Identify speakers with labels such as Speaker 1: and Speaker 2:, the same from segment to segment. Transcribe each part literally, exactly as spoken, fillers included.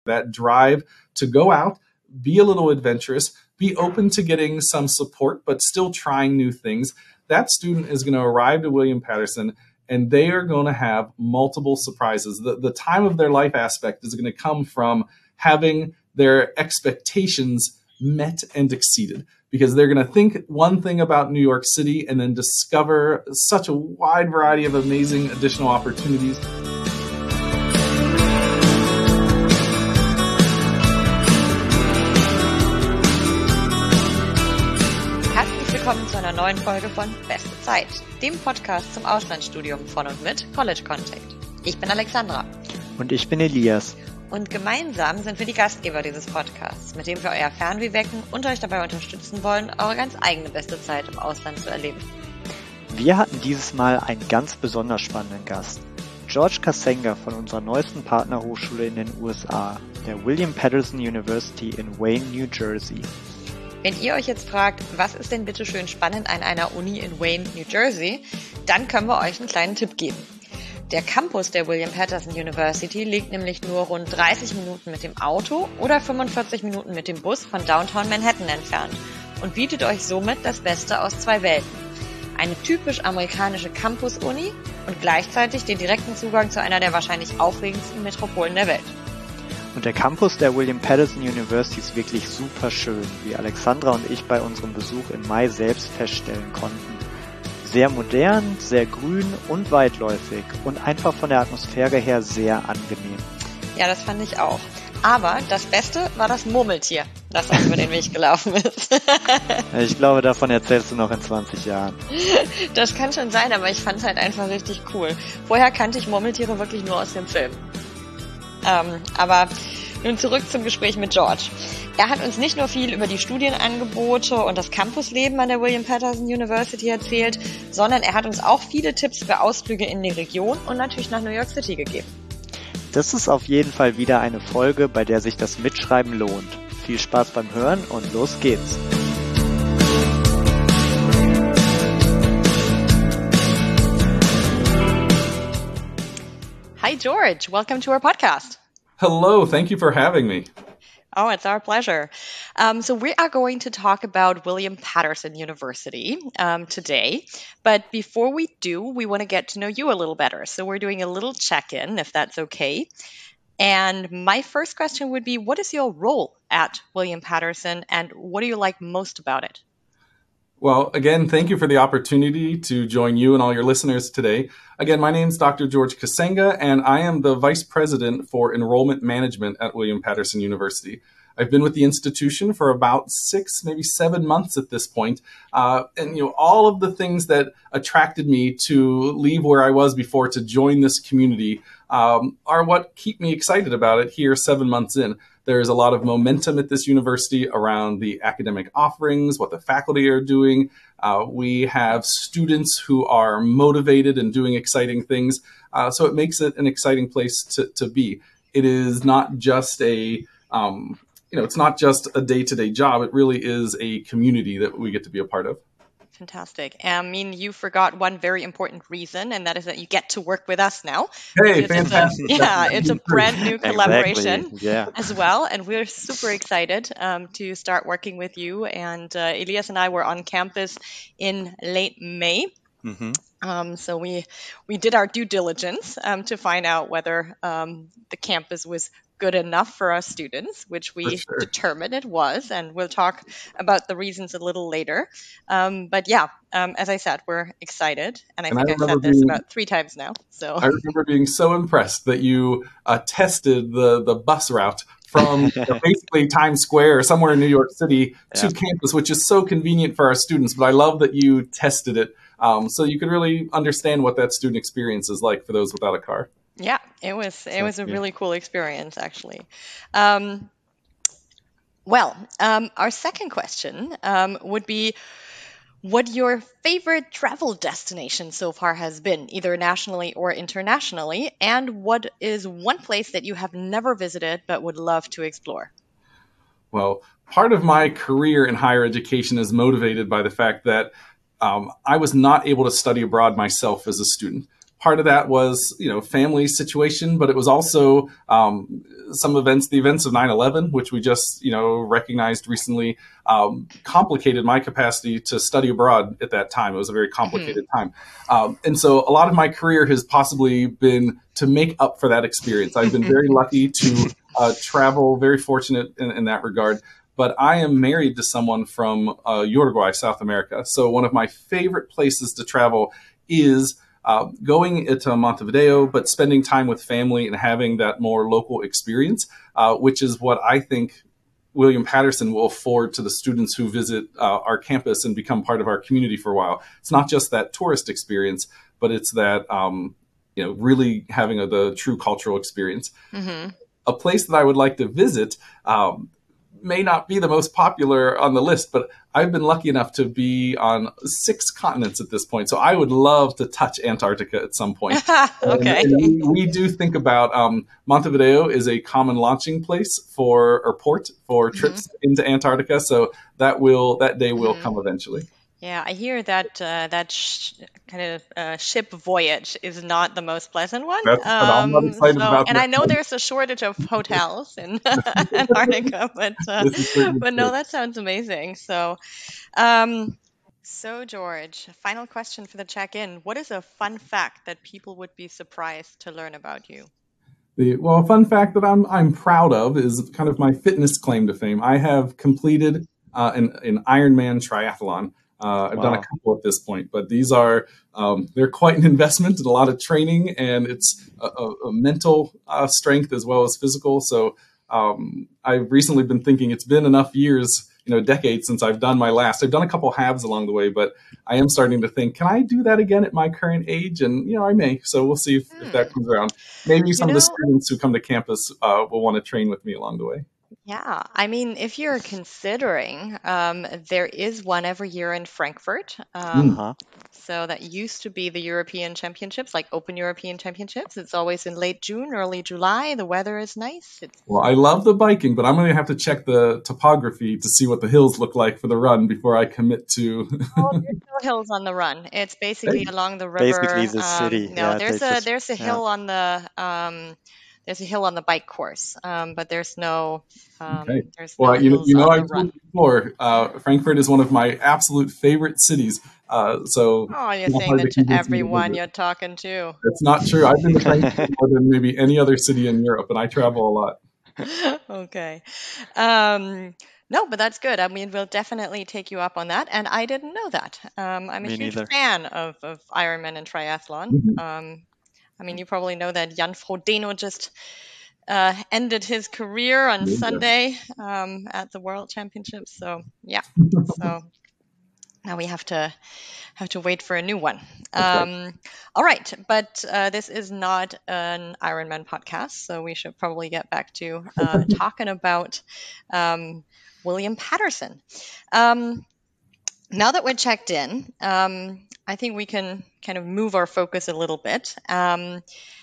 Speaker 1: that drive to go out, be a little adventurous, be open to getting some support, but still trying new things, that student is going to arrive to William-Patterson and they are going to have multiple surprises. The, the time of their life aspect is going to come from having their expectations met and exceeded, because they're going to think one thing about New York City and then discover such a wide variety of amazing additional opportunities.
Speaker 2: Willkommen zu einer neuen Folge von Beste Zeit, dem Podcast zum Auslandsstudium von und mit College Contact. Ich bin Alexandra.
Speaker 3: Und ich bin Elias.
Speaker 2: Und gemeinsam sind wir die Gastgeber dieses Podcasts, mit dem wir euer Fernweh wecken und euch dabei unterstützen wollen, eure ganz eigene beste Zeit im Ausland zu erleben.
Speaker 3: Wir hatten dieses Mal einen ganz besonders spannenden Gast. George Kasenga von unserer neuesten Partnerhochschule in den U S A, der William-Patterson University in Wayne, New Jersey.
Speaker 2: Wenn ihr euch jetzt fragt, was ist denn bitte schön spannend an einer Uni in Wayne, New Jersey, dann können wir euch einen kleinen Tipp geben. Der Campus der William-Patterson University liegt nämlich nur rund dreißig Minuten mit dem Auto oder fünfundvierzig Minuten mit dem Bus von Downtown Manhattan entfernt und bietet euch somit das Beste aus zwei Welten. Eine typisch amerikanische Campus-Uni und gleichzeitig den direkten Zugang zu einer der wahrscheinlich aufregendsten Metropolen der Welt.
Speaker 3: Und der Campus der William-Patterson University ist wirklich super schön, wie Alexandra und ich bei unserem Besuch im Mai selbst feststellen konnten. Sehr modern, sehr grün und weitläufig und einfach von der Atmosphäre her sehr angenehm.
Speaker 2: Ja, das fand ich auch. Aber das Beste war das Murmeltier, das uns über den Weg gelaufen ist.
Speaker 3: Ich glaube, davon erzählst du noch in zwanzig Jahren.
Speaker 2: Das kann schon sein, aber ich fand es halt einfach richtig cool. Vorher kannte ich Murmeltiere wirklich nur aus dem Film. Ähm, aber nun zurück zum Gespräch mit George. Er hat uns nicht nur viel über die Studienangebote und das Campusleben an der William-Patterson University erzählt, sondern er hat uns auch viele Tipps für Ausflüge in die Region und natürlich nach New York City gegeben.
Speaker 3: Das ist auf jeden Fall wieder eine Folge, bei der sich das Mitschreiben lohnt. Viel Spaß beim Hören und los geht's!
Speaker 2: Hi, George. Welcome to our podcast.
Speaker 1: Hello. Thank you for having me.
Speaker 2: Oh, it's our pleasure. Um, so we are going to talk about William-Patterson University um, today. But before we do, we want to get to know you a little better. So we're doing a little check-in, if that's okay. And my first question would be, what is your role at William-Patterson and what do you like most about it?
Speaker 1: Well, again, thank you for the opportunity to join you and all your listeners today. Again, my name is Doctor George Kasenga, and I am the Vice President for Enrollment Management at William-Patterson University. I've been with the institution for about six, maybe seven months at this point. Uh, and, you know, all of the things that attracted me to leave where I was before to join this community um, are what keep me excited about it here seven months in. There's a lot of momentum at this university around the academic offerings, what the faculty are doing. Uh, we have students who are motivated and doing exciting things. Uh, so it makes it an exciting place to, to be. It is not just a, um, you know, it's not just a day-to-day job. It really is a community that we get to be a part of.
Speaker 2: Fantastic. I mean, you forgot one very important reason, and that is that you get to work with us now.
Speaker 1: Hey, fantastic.
Speaker 2: It's a, yeah, it's a brand new collaboration
Speaker 3: exactly. yeah.
Speaker 2: as well, and we're super excited um, to start working with you. And uh, Elias and I were on campus in late May. Mm-hmm. Um, so we we did our due diligence um, to find out whether um, the campus was good enough for our students, which we sure. determined it was, and we'll talk about the reasons a little later. Um, but yeah, um, as I said, we're excited, and I and think I I've said this being, about three times now. So
Speaker 1: I remember being so impressed that you uh, tested the the bus route from basically Times Square or somewhere in New York City to yeah. campus, which is so convenient for our students. But I love that you tested it um, so you could really understand what that student experience is like for those without a car.
Speaker 2: Yeah, it was it was a really cool experience, actually. Um, well, um, our second question um, would be what your favorite travel destination so far has been, either nationally or internationally, and what is one place that you have never visited but would love to explore?
Speaker 1: Well, part of my career in higher education is motivated by the fact that um, I was not able to study abroad myself as a student. Part of that was, you know, family situation, but it was also um, some events, the events of nine eleven, which we just, you know, recognized recently, um, complicated my capacity to study abroad at that time. It was a very complicated mm-hmm. time. Um, and so a lot of my career has possibly been to make up for that experience. I've been very lucky to uh, travel, very fortunate in, in that regard. But I am married to someone from uh, Uruguay, South America. So one of my favorite places to travel is uh, going to Montevideo, but spending time with family and having that more local experience, uh, which is what I think William Patterson will afford to the students who visit uh, our campus and become part of our community for a while. It's not just that tourist experience, but it's that, um, you know, really having a, the true cultural experience. Mm-hmm. A place that I would like to visit, um, may not be the most popular on the list, but I've been lucky enough to be on six continents at this point. So I would love to touch Antarctica at some point.
Speaker 2: Okay.
Speaker 1: And, and we, we do think about um, Montevideo is a common launching place for, or port for trips mm-hmm. into Antarctica. So that will, that day will mm-hmm. come eventually.
Speaker 2: Yeah, I hear that uh, that sh- kind of uh, ship voyage is not the most pleasant one.
Speaker 1: That's um, I'm excited
Speaker 2: so,
Speaker 1: about
Speaker 2: and
Speaker 1: that.
Speaker 2: I know there's a shortage of hotels in Antarctica, but uh, but no, that sounds amazing. So, um, so George, final question for the check-in: what is a fun fact that people would be surprised to learn about you?
Speaker 1: The, well, a fun fact that I'm I'm proud of is kind of my fitness claim to fame. I have completed uh, an an Ironman triathlon. Uh, I've wow. done a couple at this point, but these are, um, they're quite an investment and a lot of training, and it's a, a, a mental uh, strength as well as physical. So um, I've recently been thinking it's been enough years, you know, decades since I've done my last. I've done a couple halves along the way, but I am starting to think, can I do that again at my current age? And, you know, I may. So we'll see if, hmm. if that comes around. Maybe some you know, of the students who come to campus uh, will want to train with me along the way.
Speaker 2: Yeah, I mean, if you're considering, um, there is one every year in Frankfurt. Um,
Speaker 3: uh-huh.
Speaker 2: So that used to be the European Championships, like Open European Championships. It's always in late June, early July. The weather is nice. It's-
Speaker 1: well, I love the biking, but I'm going to have to check the topography to see what the hills look like for the run before I commit to.
Speaker 2: Oh, there's no hills on the run. It's basically along the river.
Speaker 3: Basically the city.
Speaker 2: Um, no,
Speaker 3: yeah,
Speaker 2: there's a
Speaker 3: just,
Speaker 2: there's a hill yeah. on the. Um, There's a hill on the bike course, um, but there's no. Um,
Speaker 1: okay.
Speaker 2: There's
Speaker 1: well,
Speaker 2: no
Speaker 1: you know, you know, I've
Speaker 2: told
Speaker 1: you before. Uh, Frankfurt is one of my absolute favorite cities. Uh, so.
Speaker 2: Oh, you're saying that to everyone you're talking to.
Speaker 1: That's not true. I've been to Frankfurt more than maybe any other city in Europe, and I travel a lot.
Speaker 2: Okay. Um, no, but that's good. I mean, we'll definitely take you up on that. And I didn't know that. Um, I'm a
Speaker 3: Me
Speaker 2: huge
Speaker 3: neither.
Speaker 2: fan of, of Ironman and triathlon.
Speaker 1: Mm-hmm.
Speaker 2: Um, I mean, you probably know that Jan Frodeno just uh, ended his career on yeah. Sunday um, at the World Championships. So, yeah. So now we have to have to wait for a new one. Um, all right. But uh, this is not an Ironman podcast, so we should probably get back to uh, talking about um, William Patterson. Um, now that we're checked in, um, I think we can kind of move our focus a little bit. Um,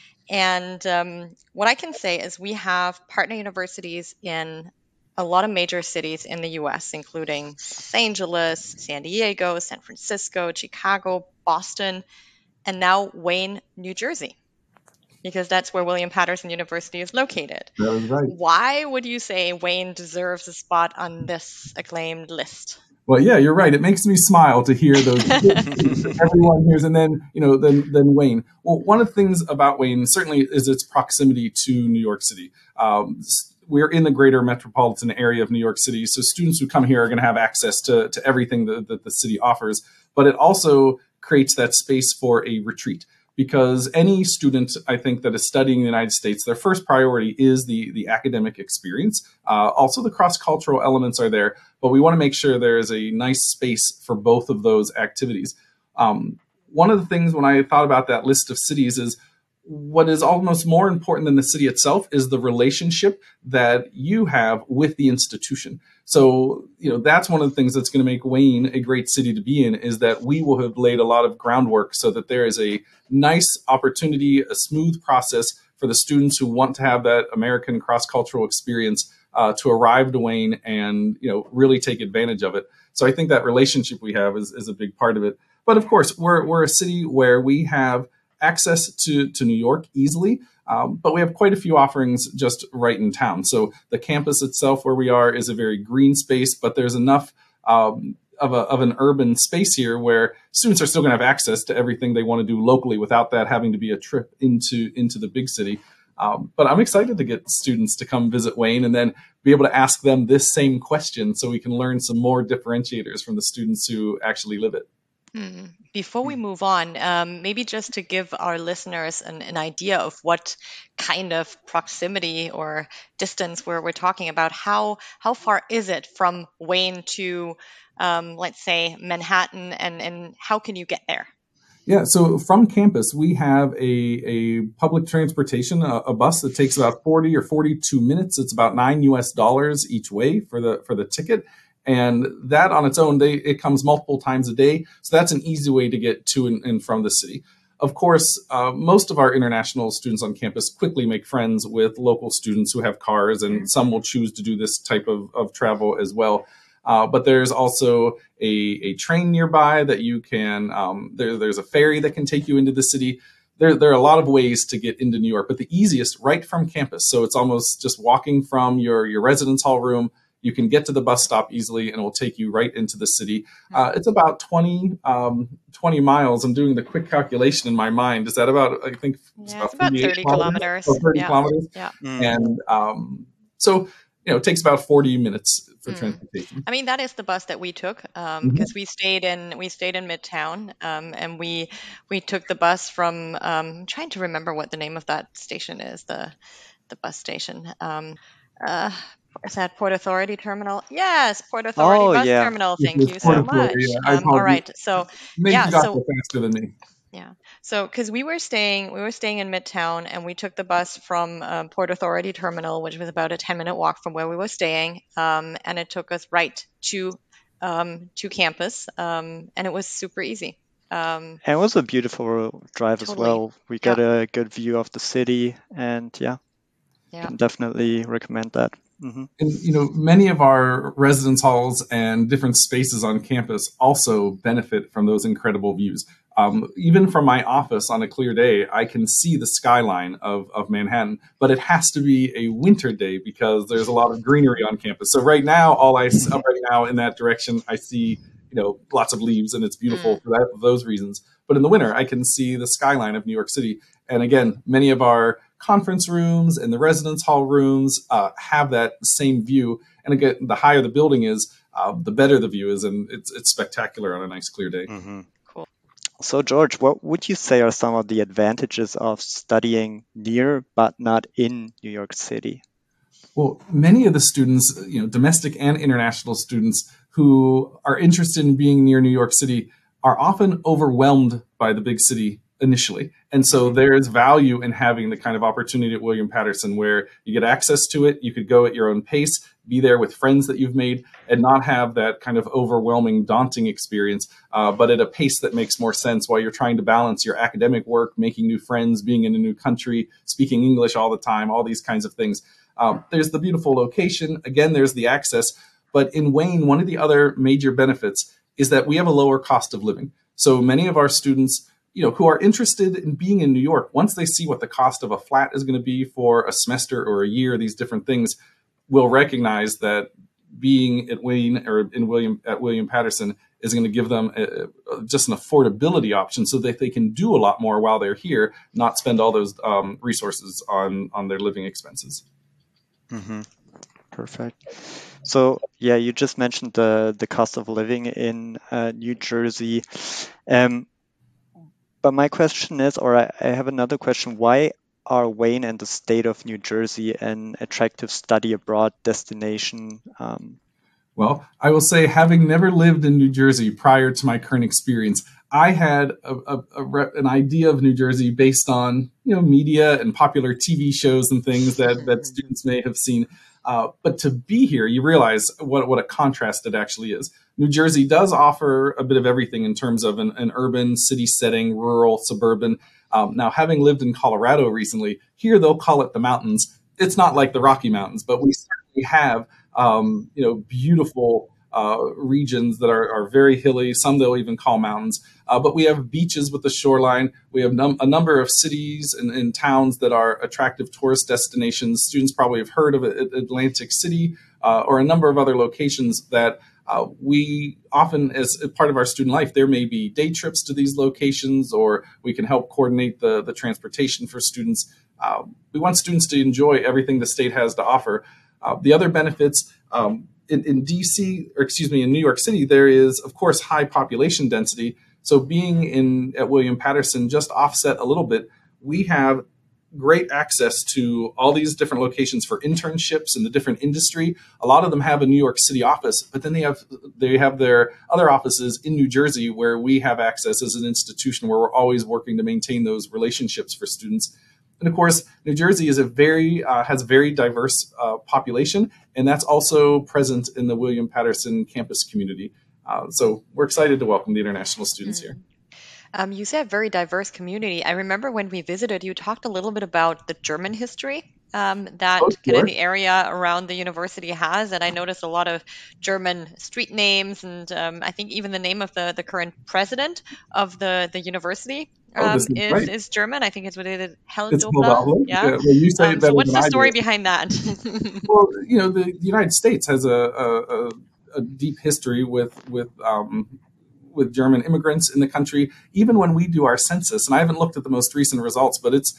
Speaker 2: and um, what I can say is we have partner universities in a lot of major cities in the U S, including Los Angeles, San Diego, San Francisco, Chicago, Boston, and now Wayne, New Jersey, because that's where William Patterson University is located.
Speaker 1: That is right.
Speaker 2: Why would you say Wayne deserves a spot on this acclaimed list?
Speaker 1: Well, yeah, you're right. It makes me smile to hear those everyone hears, and then you know, then then Wayne. Well, one of the things about Wayne certainly is its proximity to New York City. Um, we're in the greater metropolitan area of New York City, so students who come here are going to have access to to everything that, that the city offers. But it also creates that space for a retreat. Because any student, I think, that is studying in the United States, their first priority is the, the academic experience. Uh, also, the cross-cultural elements are there, but we want to make sure there is a nice space for both of those activities. Um, one of the things when I thought about that list of cities is what is almost more important than the city itself is the relationship that you have with the institution. So, you know, that's one of the things that's going to make Wayne a great city to be in, is that we will have laid a lot of groundwork so that there is a nice opportunity, a smooth process for the students who want to have that American cross-cultural experience uh, to arrive to Wayne and, you know, really take advantage of it. So I think that relationship we have is, is a big part of it. But of course, we're we're a city where we have access to, to New York easily. Um, but we have quite a few offerings just right in town. So the campus itself where we are is a very green space, but there's enough um, of, a, of an urban space here where students are still going to have access to everything they want to do locally without that having to be a trip into, into the big city. Um, but I'm excited to get students to come visit Wayne and then be able to ask them this same question so we can learn some more differentiators from the students who actually live it.
Speaker 2: Hmm. Before we move on, um, maybe just to give our listeners an, an idea of what kind of proximity or distance we're, we're talking about, how how far is it from Wayne to, um, let's say, Manhattan, and, and how can you get there?
Speaker 1: Yeah, so from campus, we have a, a public transportation, a, a bus that takes about forty or forty-two minutes. It's about nine U S dollars each way for the for the ticket. And that on its own, they, it comes multiple times a day. So that's an easy way to get to and, and from the city. Of course, uh, most of our international students on campus quickly make friends with local students who have cars, and some will choose to do this type of, of travel as well. Uh, but there's also a, a train nearby that you can, um, there, there's a ferry that can take you into the city. There, there are a lot of ways to get into New York, but the easiest right from campus. So it's almost just walking from your, your residence hall room. You can get to the bus stop easily and it will take you right into the city. Uh, it's about twenty, um, twenty miles. I'm doing the quick calculation in my mind. Is that about, I think it's
Speaker 2: Yeah,
Speaker 1: about,
Speaker 2: it's about thirty kilometers.
Speaker 1: Oh, thirty
Speaker 2: Yeah.
Speaker 1: kilometers.
Speaker 2: Yeah.
Speaker 3: Mm.
Speaker 1: And um, so, you know, it takes about forty minutes for
Speaker 2: Mm.
Speaker 1: transportation.
Speaker 2: I mean, that is the bus that we took, um,
Speaker 1: Mhm.
Speaker 2: because we stayed in we stayed in Midtown, um, and we we took the bus from. Um, I'm trying to remember what the name of that station is. The the bus station. Um, uh, is that Port Authority Terminal? Yes, Port Authority
Speaker 3: Oh,
Speaker 2: Bus
Speaker 3: yeah.
Speaker 2: Terminal.
Speaker 1: This
Speaker 2: Thank
Speaker 1: is
Speaker 2: you
Speaker 1: Port
Speaker 2: so
Speaker 1: Authority.
Speaker 2: much.
Speaker 1: Yeah, I
Speaker 2: Um, all
Speaker 1: apologize.
Speaker 2: right. So
Speaker 1: Maybe
Speaker 2: yeah.
Speaker 1: you got
Speaker 2: So
Speaker 1: there faster than me.
Speaker 2: yeah. So, because we were staying, we were staying in Midtown, and we took the bus from um, Port Authority Terminal, which was about a ten minute walk from where we were staying, um, and it took us right to um, to campus, um, and it was super easy. Um,
Speaker 3: And it was a beautiful drive as
Speaker 2: Totally.
Speaker 3: well. We got a good view of the city, and yeah,
Speaker 2: Yeah.
Speaker 3: can definitely recommend that. hmm
Speaker 1: And, you know, many of our residence halls and different spaces on campus also benefit from those incredible views. Um, even from my office on a clear day, I can see the skyline of, of Manhattan, but it has to be a winter day because there's a lot of greenery on campus. So right now, all I see right now in that direction, I see, you know, lots of leaves, and it's beautiful
Speaker 2: Mm.
Speaker 1: for that, for those reasons. But in the winter, I can see the skyline of New York City. And again, many of our conference rooms and the residence hall rooms uh, have that same view. And again, the higher the building is, uh, the better the view is, and it's it's spectacular on a nice clear day.
Speaker 3: hmm
Speaker 2: Cool.
Speaker 3: So, George, what would you say are some of the advantages of studying near but not in New York City?
Speaker 1: Well, many of the students, you know, domestic and international students who are interested in being near New York City are often overwhelmed by the big city initially. And so there is value in having the kind of opportunity at William Patterson where you get access to it, you could go at your own pace, be there with friends that you've made, and not have that kind of overwhelming, daunting experience, uh, but at a pace that makes more sense while you're trying to balance your academic work, making new friends, being in a new country, speaking English all the time, all these kinds of things. Um, there's the beautiful location. Again, there's the access. But in Wayne, one of the other major benefits is that we have a lower cost of living. So many of our students, you know, who are interested in being in New York, once they see what the cost of a flat is going to be for a semester or a year, these different things, will recognize that being at Wayne or in William at William Patterson is going to give them a, a, just an affordability option so that they can do a lot more while they're here, not spend all those um, resources on on their living expenses.
Speaker 3: hmm Perfect. So, yeah, you just mentioned the the cost of living in uh, New Jersey. Um, but my question is, or I, I have another question, why are Wayne and the state of New Jersey an attractive study abroad destination? Um,
Speaker 1: Well, I will say, having never lived in New Jersey prior to my current experience, I had a, a, a re- an idea of New Jersey based on, you know, media and popular T V shows and things that, that students may have seen. Uh, but to be here, you realize what, what a contrast it actually is. New Jersey does offer a bit of everything in terms of an, an urban city setting, rural, suburban. Um, now, having lived in Colorado recently, here they'll call it the mountains. It's not like the Rocky Mountains, but we certainly have um, you know, beautiful uh, regions that are, are very hilly. Some they'll even call mountains. Uh, but we have beaches with the shoreline. We have num- a number of cities and, and towns that are attractive tourist destinations. Students probably have heard of Atlantic City uh, or a number of other locations that uh, we often, as part of our student life, there may be day trips to these locations, or we can help coordinate the, the transportation for students. Uh, we want students to enjoy everything the state has to offer. Uh, the other benefits, um, in, in D C, or excuse me, in New York City, there is, of course, high population density. So being in at William Patterson just offset a little bit, we have great access to all these different locations for internships in the different industry. A lot of them have a New York City office, but then they have they have their other offices in New Jersey where we have access as an institution where we're always working to maintain those relationships for students. And of course, New Jersey is a very uh, has a very diverse uh, population, and that's also present in the William Patterson campus community. Uh, so we're excited to welcome the international students mm-hmm. here.
Speaker 2: Um, you said very diverse community. I remember when we visited, you talked a little bit about the German history um, that oh, sure. kind of the area around the university has. And I noticed a lot of German street names, and um, I think even the name of the, the current president of the, the university um, oh, is, is, right. is German. I think it's related Helldobler. Yeah. yeah well, you say um, so what's the story behind that?
Speaker 1: Well, you know, the, the United States has a, a, a, a deep history with, with um, with German immigrants in the country. Even when we do our census, and I haven't looked at the most recent results, but it's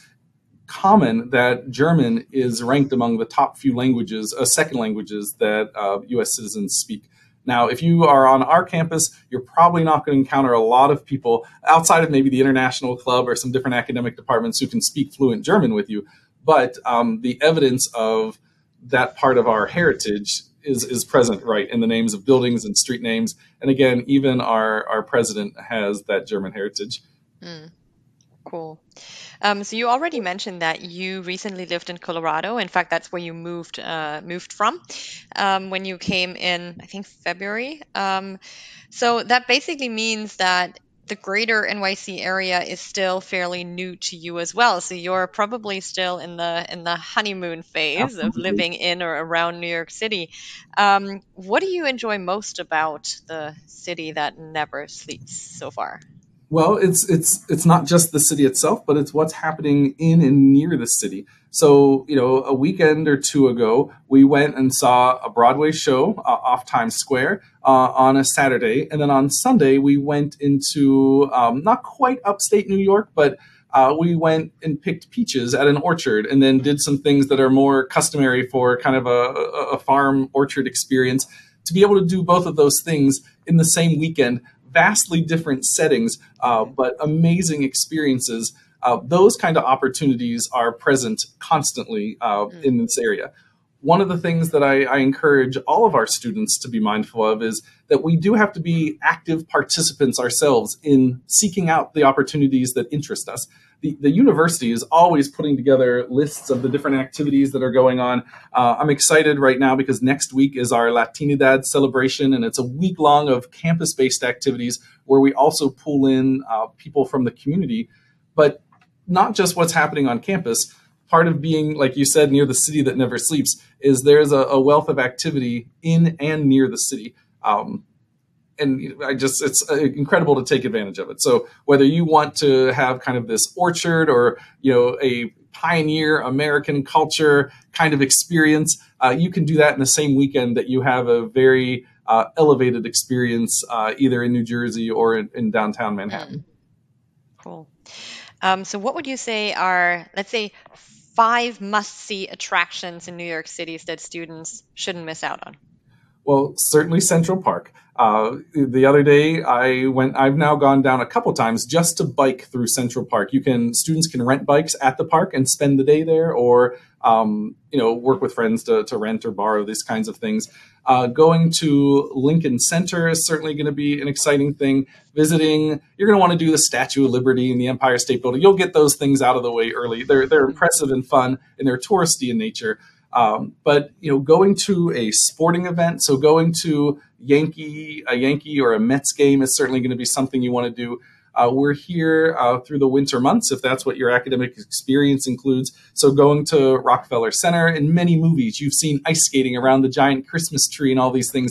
Speaker 1: common that German is ranked among the top few languages, uh, second languages that uh, U S citizens speak. Now, if you are on our campus, you're probably not going to encounter a lot of people outside of maybe the international club or some different academic departments who can speak fluent German with you. But um, the evidence of that part of our heritage is is present, right, in the names of buildings and street names. And again, even our, our president has that German heritage.
Speaker 2: Mm, cool. Um, so you already mentioned that you recently lived in Colorado. In fact, that's where you moved uh, moved from um, when you came in, I think, February. Um, so that basically means that the greater N Y C area is still fairly new to you as well. So you're probably still in the in the honeymoon phase Absolutely. Of living in or around New York City. Um, what do you enjoy most about the city that never sleeps so far?
Speaker 1: Well, it's it's it's not just the city itself, but it's what's happening in and near the city. So, you know, a weekend or two ago, we went and saw a Broadway show uh, off Times Square uh, on a Saturday. And then on Sunday, we went into um, not quite upstate New York, but uh, we went and picked peaches at an orchard and then did some things that are more customary for kind of a, a farm orchard experience. To be able to do both of those things in the same weekend, vastly different settings, uh, but amazing experiences. Uh, those kind of opportunities are present constantly uh, mm. in this area. One of the things that I, I encourage all of our students to be mindful of is that we do have to be active participants ourselves in seeking out the opportunities that interest us. The, the university is always putting together lists of the different activities that are going on. Uh, I'm excited right now because next week is our Latinidad celebration, and it's a week long of campus-based activities where we also pull in uh, people from the community, but not just what's happening on campus. Part of being, like you said, near the city that never sleeps is there's a, a wealth of activity in and near the city. Um, And I just, it's incredible to take advantage of it. So whether you want to have kind of this orchard or, you know, a pioneer American culture kind of experience, uh, you can do that in the same weekend that you have a very uh, elevated experience, uh, either in New Jersey or in, in downtown Manhattan.
Speaker 2: Cool. Um, so what would you say are, let's say, five must-see attractions in New York City that students shouldn't miss out on?
Speaker 1: Well, certainly Central Park. Uh, the other day, I went. I've now gone down a couple times just to bike through Central Park. You can students can rent bikes at the park and spend the day there, or um, you know, work with friends to, to rent or borrow these kinds of things. Uh, going to Lincoln Center is certainly going to be an exciting thing. Visiting, you're going to want to do the Statue of Liberty and the Empire State Building. You'll get those things out of the way early. They're they're impressive and fun, and they're touristy in nature. Um, but, you know, going to a sporting event, so going to Yankee, a Yankee or a Mets game is certainly going to be something you want to do. Uh, we're here uh, through the winter months, if that's what your academic experience includes. So going to Rockefeller Center, in many movies, you've seen ice skating around the giant Christmas tree and all these things.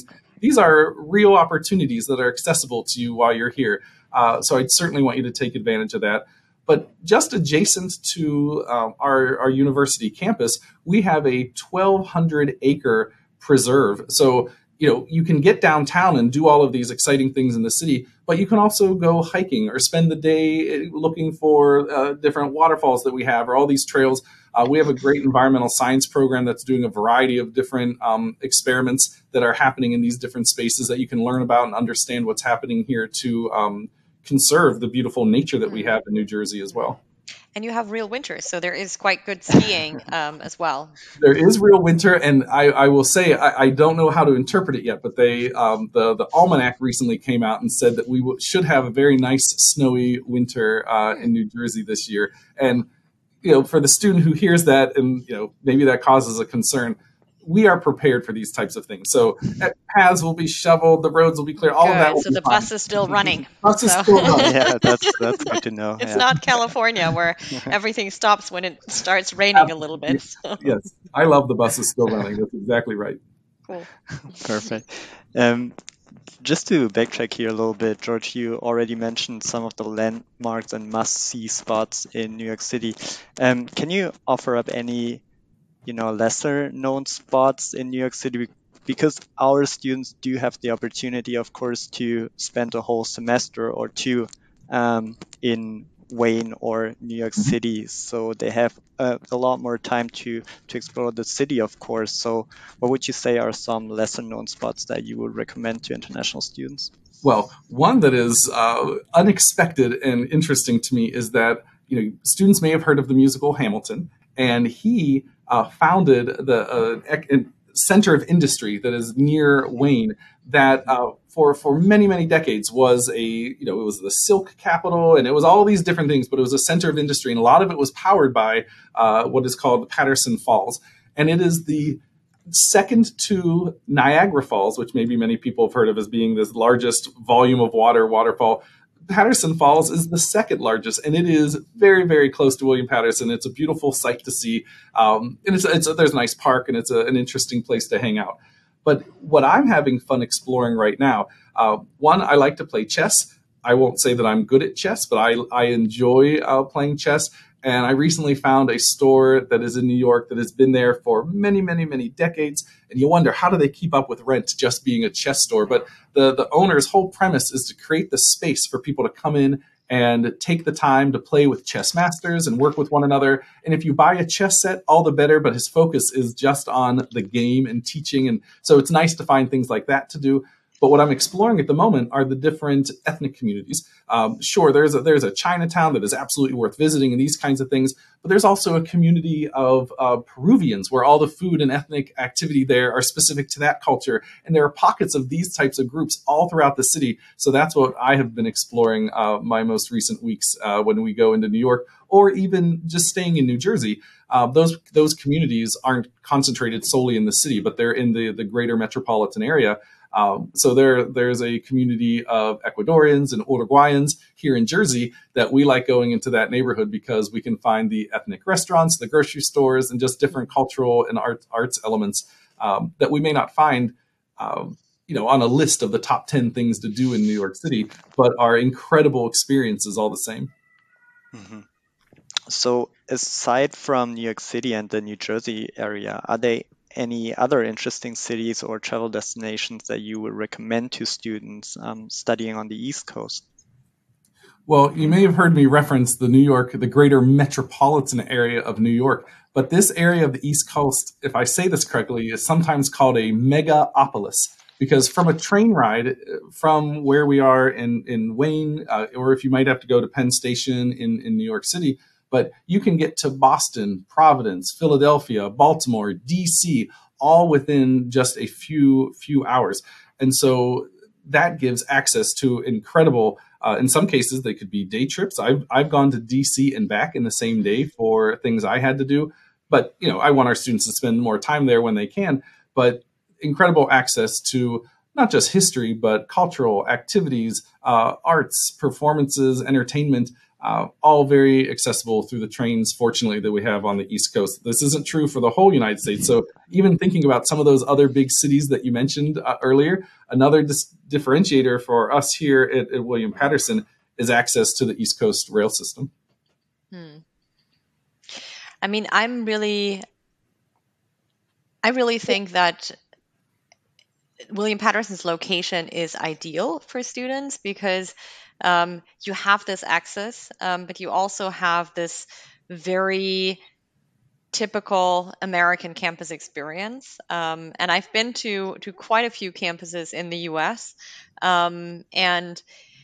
Speaker 1: these are real opportunities that are accessible to you while you're here. Uh, so I'd certainly want you to take advantage of that. But just adjacent to um, our, our university campus, we have a twelve hundred acre preserve. So, you know, you can get downtown and do all of these exciting things in the city, but you can also go hiking or spend the day looking for uh, different waterfalls that we have or all these trails. Uh, we have a great environmental science program that's doing a variety of different um, experiments that are happening in these different spaces that you can learn about and understand what's happening here to um, conserve the beautiful nature that we have in New Jersey as well.
Speaker 2: And you have real winter, so there is quite good skiing um, as well.
Speaker 1: There is real winter, and I, I will say I, I don't know how to interpret it yet, but they um, the the almanac recently came out and said that we w- should have a very nice snowy winter uh, in New Jersey this year. And you know, for the student who hears that, and you know, maybe that causes a concern, we are prepared for these types of things. So paths will be shoveled, the roads will be clear, all
Speaker 2: good.
Speaker 1: of that will
Speaker 2: so
Speaker 1: be
Speaker 2: the
Speaker 1: fine.
Speaker 2: bus is still running.
Speaker 1: Bus
Speaker 2: so.
Speaker 1: is still running.
Speaker 3: Yeah, that's that's good to know.
Speaker 2: It's
Speaker 3: yeah.
Speaker 2: not California where everything stops when it starts raining a little bit. So.
Speaker 1: Yes, I love the bus is still running. That's exactly right.
Speaker 2: Cool.
Speaker 3: Perfect. Um, just to backtrack here a little bit, George, you already mentioned some of the landmarks and must-see spots in New York City. Um, can you offer up any, you know, lesser-known spots in New York City? Because our students do have the opportunity, of course, to spend a whole semester or two um, in Wayne or New York City, so they have uh, a lot more time to to explore the city, of course. So what would you say are some lesser known spots that you would recommend to international students?
Speaker 1: Well, one that is uh, unexpected and interesting to me is that, you know, students may have heard of the musical Hamilton, and he uh, founded the uh, ec- Center of Industry that is near Wayne that uh, for for many, many decades was a, you know, it was the silk capital and it was all these different things, but it was a center of industry. And a lot of it was powered by uh, what is called Patterson Falls. And it is the second to Niagara Falls, which maybe many people have heard of as being the largest volume of water waterfall. Patterson Falls is the second largest, and it is very, very close to William Patterson. It's a beautiful sight to see, um, and it's, it's a, there's a nice park, and it's a, an interesting place to hang out. But what I'm having fun exploring right now, uh, one, I like to play chess. I won't say that I'm good at chess, but I, I enjoy uh, playing chess. And I recently found a store that is in New York that has been there for many, many, many decades. And you wonder, how do they keep up with rent just being a chess store? But the, the owner's whole premise is to create the space for people to come in and take the time to play with chess masters and work with one another. And if you buy a chess set, all the better, but his focus is just on the game and teaching. And so it's nice to find things like that to do. But what I'm exploring at the moment are the different ethnic communities. Um, sure, there's a, there's a Chinatown that is absolutely worth visiting and these kinds of things. But there's also a community of uh, Peruvians where all the food and ethnic activity there are specific to that culture. And there are pockets of these types of groups all throughout the city. So that's what I have been exploring uh, my most recent weeks uh, when we go into New York, or even just staying in New Jersey. Uh, those those communities aren't concentrated solely in the city, but they're in the, the greater metropolitan area. Um, so there, there's a community of Ecuadorians and Uruguayans here in Jersey that we like going into that neighborhood because we can find the ethnic restaurants, the grocery stores, and just different cultural and art, arts elements um, that we may not find, um, you know, on a list of the top ten things to do in New York City, but are incredible experiences all the same.
Speaker 3: Mm-hmm. So aside from New York City and the New Jersey area, are they any other interesting cities or travel destinations that you would recommend to students um, studying on the East Coast?
Speaker 1: Well, you may have heard me reference the New York, the greater metropolitan area of New York, but this area of the East Coast, if I say this correctly, is sometimes called a megapolis, because from a train ride from where we are in, in Wayne, uh, or if you might have to go to Penn Station in, in New York City, but you can get to Boston, Providence, Philadelphia, Baltimore, D C, all within just a few few hours. And so that gives access to incredible, uh, in some cases, they could be day trips. I've, I've gone to D C and back in the same day for things I had to do. But, you know, I want our students to spend more time there when they can. But incredible access to not just history, but cultural activities, uh, arts, performances, entertainment. uh, all very accessible through the trains, fortunately, that we have on the East Coast. This isn't true for the whole United States. So even thinking about some of those other big cities that you mentioned uh, earlier, another dis- differentiator for us here at, at William Patterson is access to the East Coast rail system.
Speaker 2: Hmm. I mean, I'm really, I really think that William Patterson's location is ideal for students because um, you have this access, um, but you also have this very typical American campus experience. Um, and I've been to to quite a few campuses in the U S. Um, and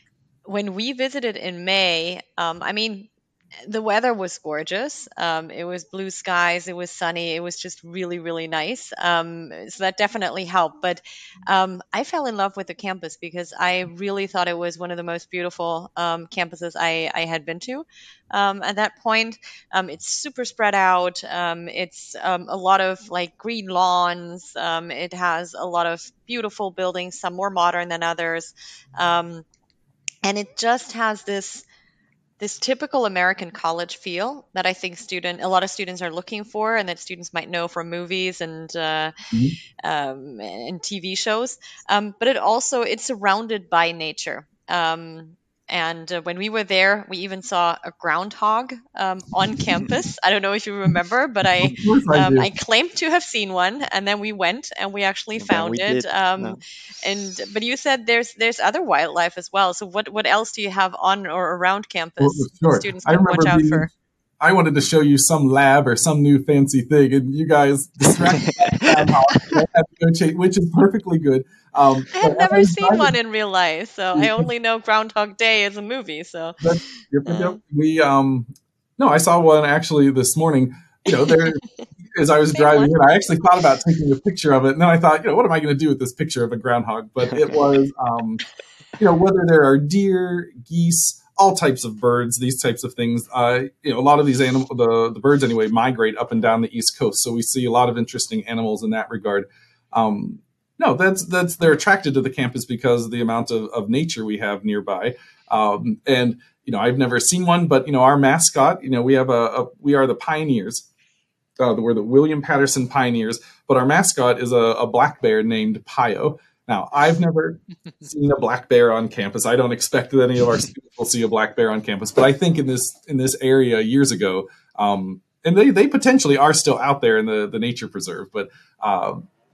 Speaker 2: when we visited in May, um, I mean, the weather was gorgeous. Um, it was blue skies. It was sunny. It was just really, really nice. Um, so that definitely helped. But um, I fell in love with the campus because I really thought it was one of the most beautiful um, campuses I, I had been to. Um, at that point, um, it's super spread out. Um, it's um, a lot of like green lawns. Um, it has a lot of beautiful buildings, some more modern than others. Um, and it just has this this typical American college feel that I think student a lot of students are looking for, and that students might know from movies and uh,
Speaker 1: Mhm.
Speaker 2: um, and T V shows. Um, but it also it's surrounded by nature. Um, and uh, when we were there, we even saw a groundhog um, on campus. I don't know if you remember, but
Speaker 1: Of
Speaker 2: I
Speaker 1: course I
Speaker 2: um,
Speaker 1: do.
Speaker 2: I claimed to have seen one, and then we went and we actually
Speaker 3: And then
Speaker 2: found
Speaker 3: we
Speaker 2: it.
Speaker 3: did.
Speaker 2: Um,
Speaker 3: Yeah.
Speaker 2: and but you said there's there's other wildlife as well. So what what else do you have on or around
Speaker 1: Well,
Speaker 2: campus that
Speaker 1: sure.
Speaker 2: students
Speaker 1: I
Speaker 2: can watch
Speaker 1: remember
Speaker 2: out
Speaker 1: being,
Speaker 2: for?
Speaker 1: I wanted to show you some lab or some new fancy thing, and you guys distracted by the groundhog. So I had to go chase, which is perfectly good. Um,
Speaker 2: I
Speaker 1: but
Speaker 2: have
Speaker 1: as I
Speaker 2: never
Speaker 1: was
Speaker 2: seen one
Speaker 1: driving,
Speaker 2: in real life, so I only know Groundhog Day as a movie. So,
Speaker 1: that's, yep, yep, yep.
Speaker 2: uh,
Speaker 1: We, um, no, I saw one actually this morning. You know, there, as I was
Speaker 2: same
Speaker 1: driving
Speaker 2: one.
Speaker 1: in, I actually thought about taking a picture of it, and then I thought, you know, what am I going to do with this picture of a groundhog? But it was, um, you know, whether there are deer, geese, all types of birds, these types of things. Uh, you know, a lot of these animals, the, the birds anyway, migrate up and down the East Coast. So we see a lot of interesting animals in that regard. Um, no, that's, that's, they're attracted to the campus because of the amount of, of nature we have nearby. Um, and, you know, I've never seen one, but, you know, our mascot, you know, we have a, a we are the Pioneers. Uh, we're the William Patterson Pioneers, but our mascot is a, a black bear named Pio. Now, I've never seen a black bear on campus. I don't expect that any of our students will see a black bear on campus, but I think in this in this area years ago, um, and they, they potentially are still out there in the, the nature preserve, but uh,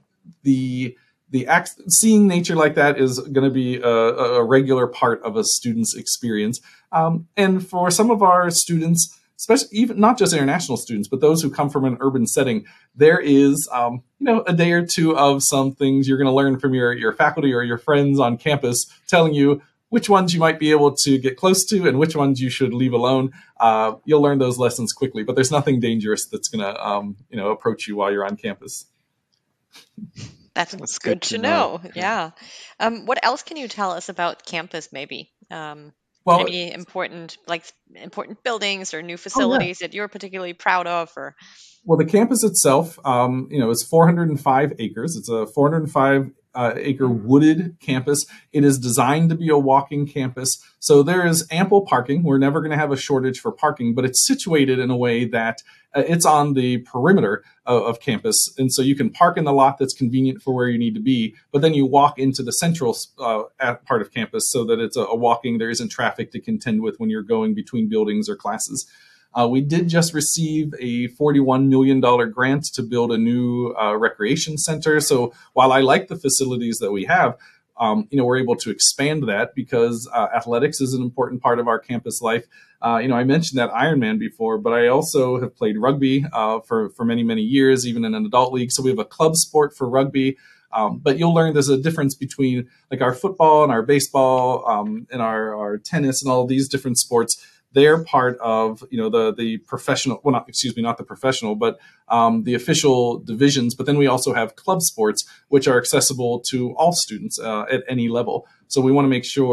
Speaker 1: the the act, seeing nature like that is going to be a, a regular part of a student's experience. Um, and for some of our students, especially even not just international students, but those who come from an urban setting, there is, um, you know, a day or two of some things you're going to learn from your, your faculty or your friends on campus telling you which ones you might be able to get close to and which ones you should leave alone. Uh, you'll learn those lessons quickly, but there's nothing dangerous that's going to, um, you know, approach you while you're on campus.
Speaker 2: That's,
Speaker 3: That's
Speaker 2: good,
Speaker 3: good to
Speaker 2: to
Speaker 3: know.
Speaker 2: know. Yeah. Um, what else can you tell us about campus? Maybe um,
Speaker 1: Well,
Speaker 2: any important like important buildings or new
Speaker 1: oh yeah.
Speaker 2: facilities that you're particularly proud of, or
Speaker 1: Well, the campus itself, um, you know, is four hundred five acres. It's a four hundred five uh, acre wooded campus. It is designed to be a walking campus. So there is ample parking. We're never going to have a shortage for parking, but it's situated in a way that uh, it's on the perimeter of, of campus. And so you can park in the lot that's convenient for where you need to be, but then you walk into the central uh, part of campus so that it's a, a walking, there isn't traffic to contend with when you're going between buildings or classes. Uh, we did just receive a forty-one million dollars grant to build a new uh, recreation center. So while I like the facilities that we have, um, you know, we're able to expand that because uh, athletics is an important part of our campus life. Uh, you know, I mentioned that Ironman before, but I also have played rugby uh, for, for many, many years, even in an adult league. So we have a club sport for rugby. Um, but you'll learn there's a difference between like our football and our baseball um, and our, our tennis and all these different sports. They're part of, you know, the the professional, well, not, excuse me, not the professional, but um, the official divisions. But then we also have club sports, which are accessible to all students uh, at any level. So we want to make sure,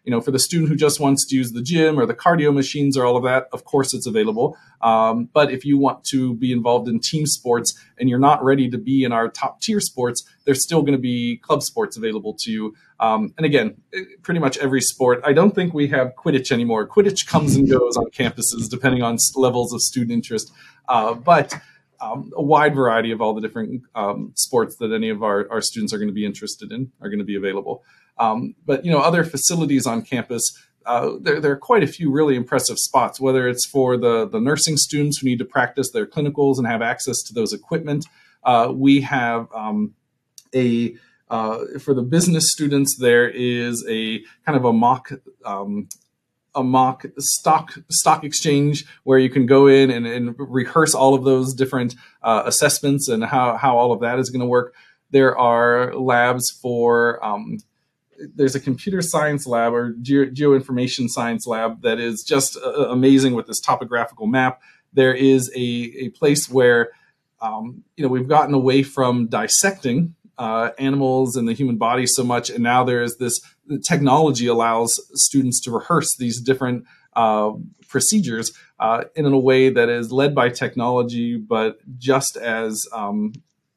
Speaker 1: you know, for the student who just wants to use the gym or the cardio machines or all of that, of course it's available. Um, but if you want to be involved in team sports and you're not ready to be in our top tier sports, there's still going to be club sports available to you. Um, and again, pretty much every sport. I don't think we have Quidditch anymore. Quidditch comes and goes on campuses depending on levels of student interest. Uh, but um, a wide variety of all the different um, sports that any of our, our students are going to be interested in are going to be available. Um, but, you know, other facilities on campus, uh, there, there are quite a few really impressive spots, whether it's for the, the nursing students who need to practice their clinicals and have access to those equipment. Uh, we have um, a, uh, for the business students, there is a kind of a mock um, a mock stock stock exchange where you can go in and, and rehearse all of those different uh, assessments and how, how all of that is going to work. There are labs for, um, there's a computer science lab or geo, geoinformation science lab that is just uh, amazing with this topographical map. There is a, a place where, um, you know, we've gotten away from dissecting Uh, animals and the human body so much. And now there is this technology allows students to rehearse these different uh, procedures uh, in a way that is led by technology, but just as um,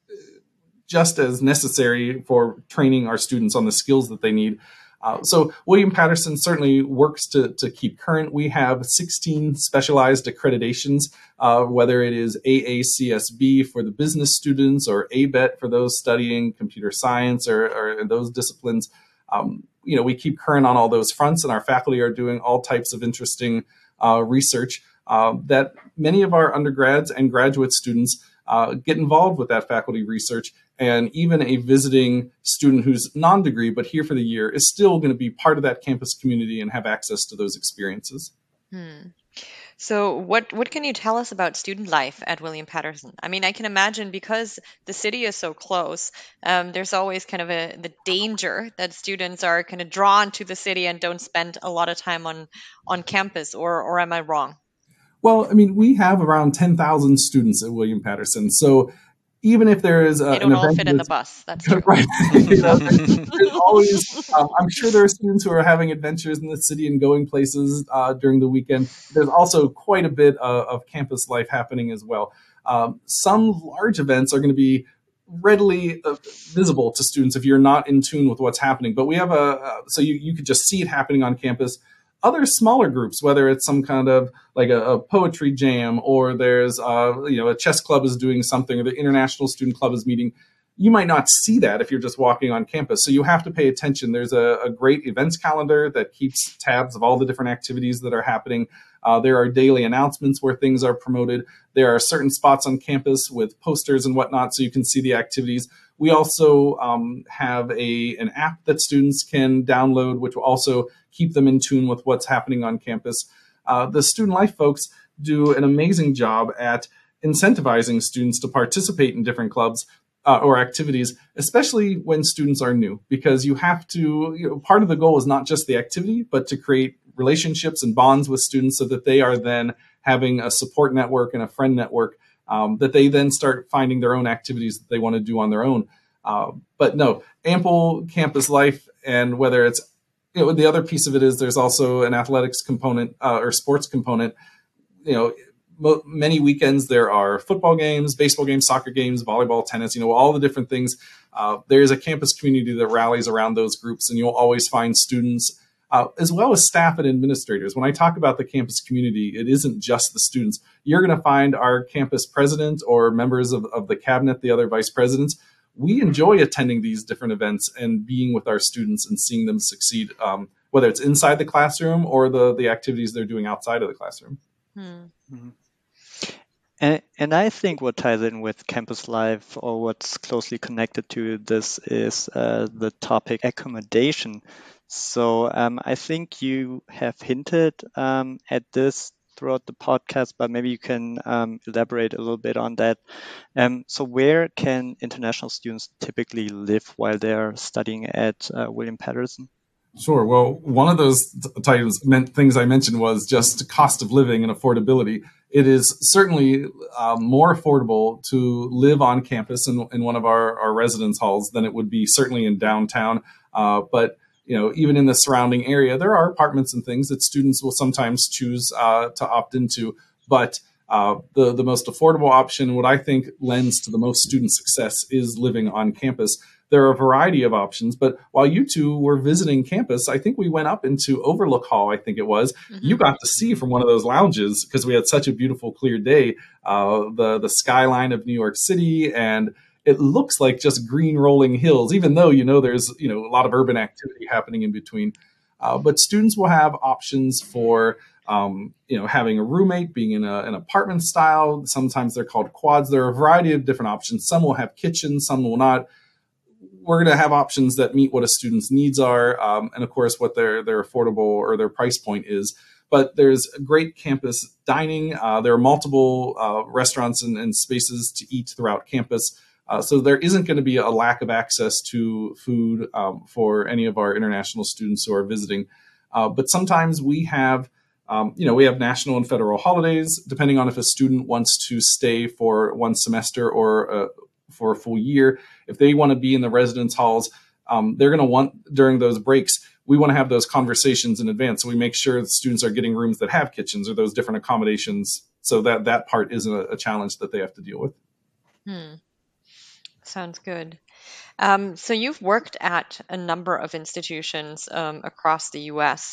Speaker 1: just as necessary for training our students on the skills that they need. Uh, so William Paterson certainly works to, to keep current. We have sixteen specialized accreditations, uh, whether it is A A C S B for the business students or A B E T for those studying computer science or, or those disciplines. Um, you know, we keep current on all those fronts, and our faculty are doing all types of interesting uh, research uh, that many of our undergrads and graduate students uh, get involved with that faculty research. And even a visiting student who's non-degree but here for the year is still going to be part of that campus community and have access to those experiences.
Speaker 2: Hmm. So what, what can you tell us about student life at William Paterson? I mean, I can imagine because the city is so close, um, there's always kind of a the danger that students are kind of drawn to the city and don't spend a lot of time on, on campus, or, or am I wrong?
Speaker 1: Well, I mean, we have around ten thousand students at William Paterson. So even if there is a,
Speaker 2: they don't
Speaker 1: an
Speaker 2: all
Speaker 1: event
Speaker 2: fit in the bus. That's true.
Speaker 1: right. You know, there's, there's always, um, I'm sure there are students who are having adventures in the city and going places uh, during the weekend. There's also quite a bit of, of campus life happening as well. Um, some large events are going to be readily uh, visible to students if you're not in tune with what's happening. But we have a, uh, so you, you could just see it happening on campus. Other smaller groups, whether it's some kind of like a, a poetry jam, or there's uh, you know a chess club is doing something, or the International Student Club is meeting, you might not see that if you're just walking on campus. So you have to pay attention. There's a, a great events calendar that keeps tabs of all the different activities that are happening. Uh, there are daily announcements where things are promoted. There are certain spots on campus with posters and whatnot, so you can see the activities. We also um, have a an app that students can download, which will also keep them in tune with what's happening on campus. Uh, the Student Life folks do an amazing job at incentivizing students to participate in different clubs uh, or activities, especially when students are new, because you have to, you know, part of the goal is not just the activity, but to create relationships and bonds with students so that they are then having a support network and a friend network um, that they then start finding their own activities that they want to do on their own. Uh, but no, ample campus life, and whether it's, you know, the other piece of it is there's also an athletics component uh, or sports component. You know, mo- many weekends there are football games, baseball games, soccer games, volleyball, tennis, you know, all the different things. Uh, there's a campus community that rallies around those groups, and you'll always find students uh, as well as staff and administrators. When I talk about the campus community, it isn't just the students. You're going to find our campus president or members of, of the cabinet, the other vice presidents. We enjoy attending these different events and being with our students and seeing them succeed, um, whether it's inside the classroom or the, the activities they're doing outside of the classroom.
Speaker 2: Hmm.
Speaker 3: Mm-hmm. And, and I think what ties in with campus life, or what's closely connected to this, is uh, the topic accommodation. So um, I think you have hinted um, at this throughout the podcast, but maybe you can um, elaborate a little bit on that. Um, so where can international students typically live while they're studying at uh, William Paterson?
Speaker 1: Sure. Well, one of those titles meant things I mentioned was just cost of living and affordability. It is certainly uh, more affordable to live on campus in, in one of our, our residence halls than it would be certainly in downtown. Uh, but you know, even in the surrounding area, there are apartments and things that students will sometimes choose uh, to opt into. But uh, the, the most affordable option, what I think lends to the most student success, is living on campus. There are a variety of options, but while you two were visiting campus, I think we went up into Overlook Hall, I think it was. Mm-hmm. You got to see from one of those lounges, because we had such a beautiful, clear day, uh, the, the skyline of New York City, and it looks like just green rolling hills, even though, you know, there's, you know, a lot of urban activity happening in between. Uh, but students will have options for, um, you know, having a roommate, being in a, an apartment style. Sometimes they're called quads. There are a variety of different options. Some will have kitchens, some will not. We're going to have options that meet what a student's needs are, um, and of course what their their affordable or their price point is. But there's great campus dining. Uh, there are multiple uh, restaurants and, and spaces to eat throughout campus. Uh, so there isn't going to be a lack of access to food um, for any of our international students who are visiting. Uh, but sometimes we have, um, you know, we have national and federal holidays, depending on if a student wants to stay for one semester or uh, for a full year. If they want to be in the residence halls, um, they're going to want, during those breaks, we want to have those conversations in advance. So we make sure that students are getting rooms that have kitchens or those different accommodations, so that that part isn't a, a challenge that they have to deal with.
Speaker 2: Hmm. Sounds good. Um, so you've worked at a number of institutions um, across the U S.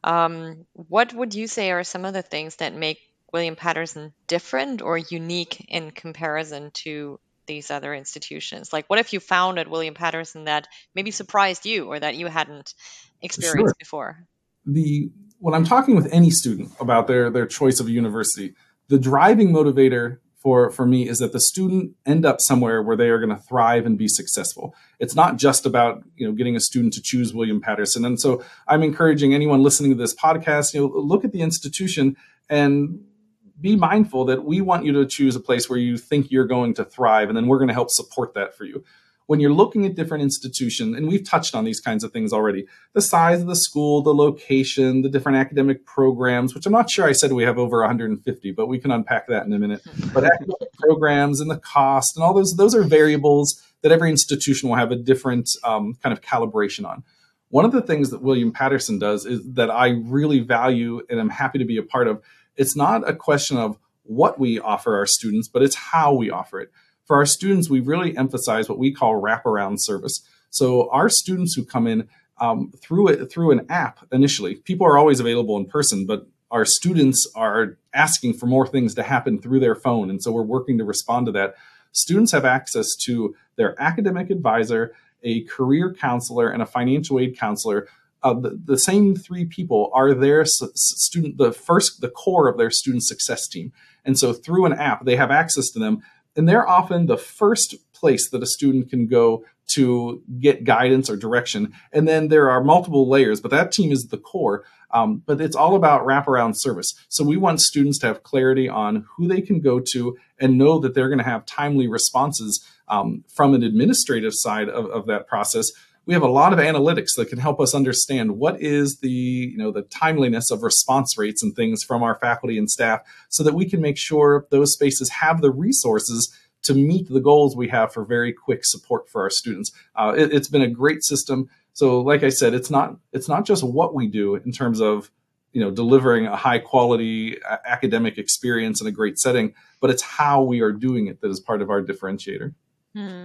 Speaker 2: Um, what would you say are some of the things that make William Paterson different or unique in comparison to these other institutions? Like, what have you found at William Paterson that maybe surprised you or that you hadn't experienced
Speaker 1: Sure.
Speaker 2: before?
Speaker 1: The when I'm talking with any student about their their choice of a university, the driving motivator for for me is that the student end up somewhere where they are going to thrive and be successful. It's not just about, you know, getting a student to choose William Paterson. And so I'm encouraging anyone listening to this podcast, you know, look at the institution and be mindful that we want you to choose a place where you think you're going to thrive, and then we're going to help support that for you. When you're looking at different institutions, and we've touched on these kinds of things already, the size of the school, the location, the different academic programs, which I'm not sure I said we have over one hundred fifty, but we can unpack that in a minute. But academic programs and the cost and all those, those are variables that every institution will have a different um, kind of calibration on. One of the things that William Paterson does is that I really value and I'm happy to be a part of. It's not a question of what we offer our students, but it's how we offer it. For our students, we really emphasize what we call wraparound service. So our students who come in um, through it through an app initially, people are always available in person, but our students are asking for more things to happen through their phone. And so we're working to respond to that. Students have access to their academic advisor, a career counselor, and a financial aid counselor. Uh, the, the same three people are their student, the first, the core of their student success team. And so through an app, they have access to them. And they're often the first place that a student can go to get guidance or direction. And then there are multiple layers, but that team is the core. Um, but it's all about wraparound service. So we want students to have clarity on who they can go to and know that they're going to have timely responses um, from an administrative side of, of that process. We have a lot of analytics that can help us understand what is the, you know, the timeliness of response rates and things from our faculty and staff, so that we can make sure those spaces have the resources to meet the goals we have for very quick support for our students. Uh, it, it's been a great system. So like I said, it's not it's not just what we do in terms of, you know, delivering a high quality academic experience in a great setting, but it's how we are doing it that is part of our differentiator.
Speaker 2: Hmm.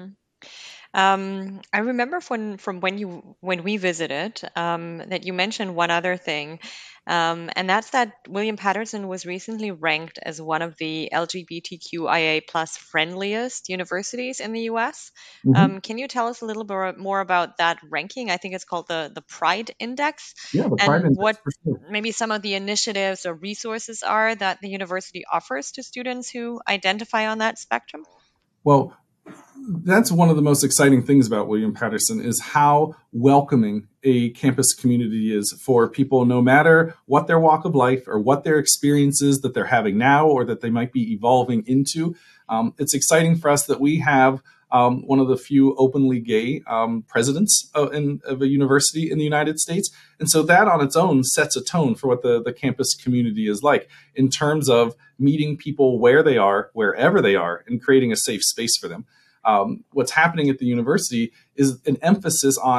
Speaker 2: Um, I remember when, from when you when we visited um, that you mentioned one other thing, um, and that's that William Paterson was recently ranked as one of the L G B T Q I A plus friendliest universities in the U S.
Speaker 1: Mm-hmm.
Speaker 2: Um, can you tell us a little bit more about that ranking? I think it's called the the Pride Index,
Speaker 1: Yeah, the
Speaker 2: and
Speaker 1: Pride Index,
Speaker 2: what
Speaker 1: for sure.
Speaker 2: maybe some of the initiatives or resources are that the university offers to students who identify on that spectrum.
Speaker 1: Well, that's one of the most exciting things about William Paterson is how welcoming a campus community is for people, no matter what their walk of life or what their experiences that they're having now or that they might be evolving into. Um, it's exciting for us that we have um, one of the few openly gay um, presidents of, in, of a university in the United States. And so that on its own sets a tone for what the, the campus community is like in terms of meeting people where they are, wherever they are, and creating a safe space for them. Um, what's happening at the university is an emphasis on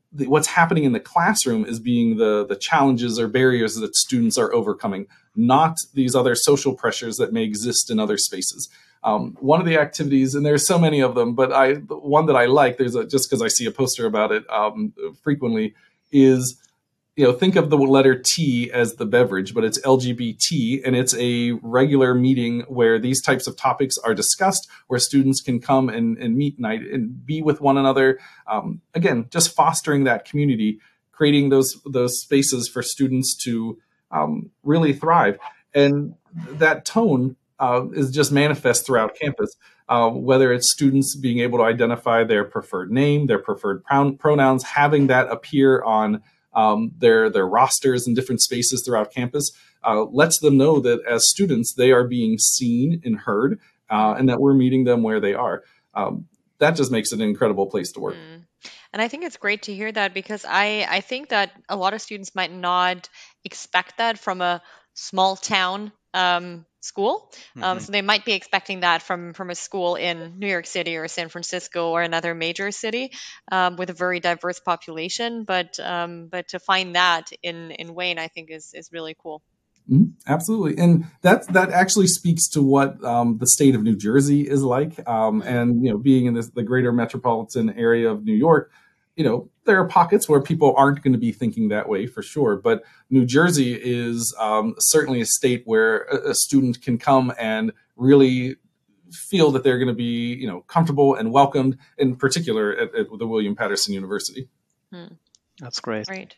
Speaker 1: the, what's happening in the classroom is being the, the challenges or barriers that students are overcoming, not these other social pressures that may exist in other spaces. Um, one of the activities, and there's so many of them, but I the one that I like, there's a, just because I see a poster about it um, frequently, is, you know, think of the letter T as the beverage, but it's L G B T, and it's a regular meeting where these types of topics are discussed, where students can come and, and meet and, and be with one another. Um, again, just fostering that community, creating those those spaces for students to um, really thrive. And that tone uh, is just manifest throughout campus, uh, whether it's students being able to identify their preferred name, their preferred proun- pronouns, having that appear on Um, their their rosters in different spaces throughout campus, uh, lets them know that as students, they are being seen and heard, uh, and that we're meeting them where they are. Um, that just makes it an incredible place to work.
Speaker 2: Mm. And I think it's great to hear that, because I, I think that a lot of students might not expect that from a small town um, school. Um,
Speaker 3: Mhm.
Speaker 2: so they might be expecting that from, from a school in New York City or San Francisco or another major city um, with a very diverse population. But um, but to find that in, in Wayne, I think is, is really cool.
Speaker 1: Mhm, absolutely, and that that actually speaks to what um, the state of New Jersey is like, um, and you know, being in this, the greater metropolitan area of New York, you know, there are pockets where people aren't going to be thinking that way for sure. But New Jersey is um, certainly a state where a, a student can come and really feel that they're going to be, you know, comfortable and welcomed, in particular at, at the William Patterson University.
Speaker 2: Hmm.
Speaker 3: That's great.
Speaker 2: Right.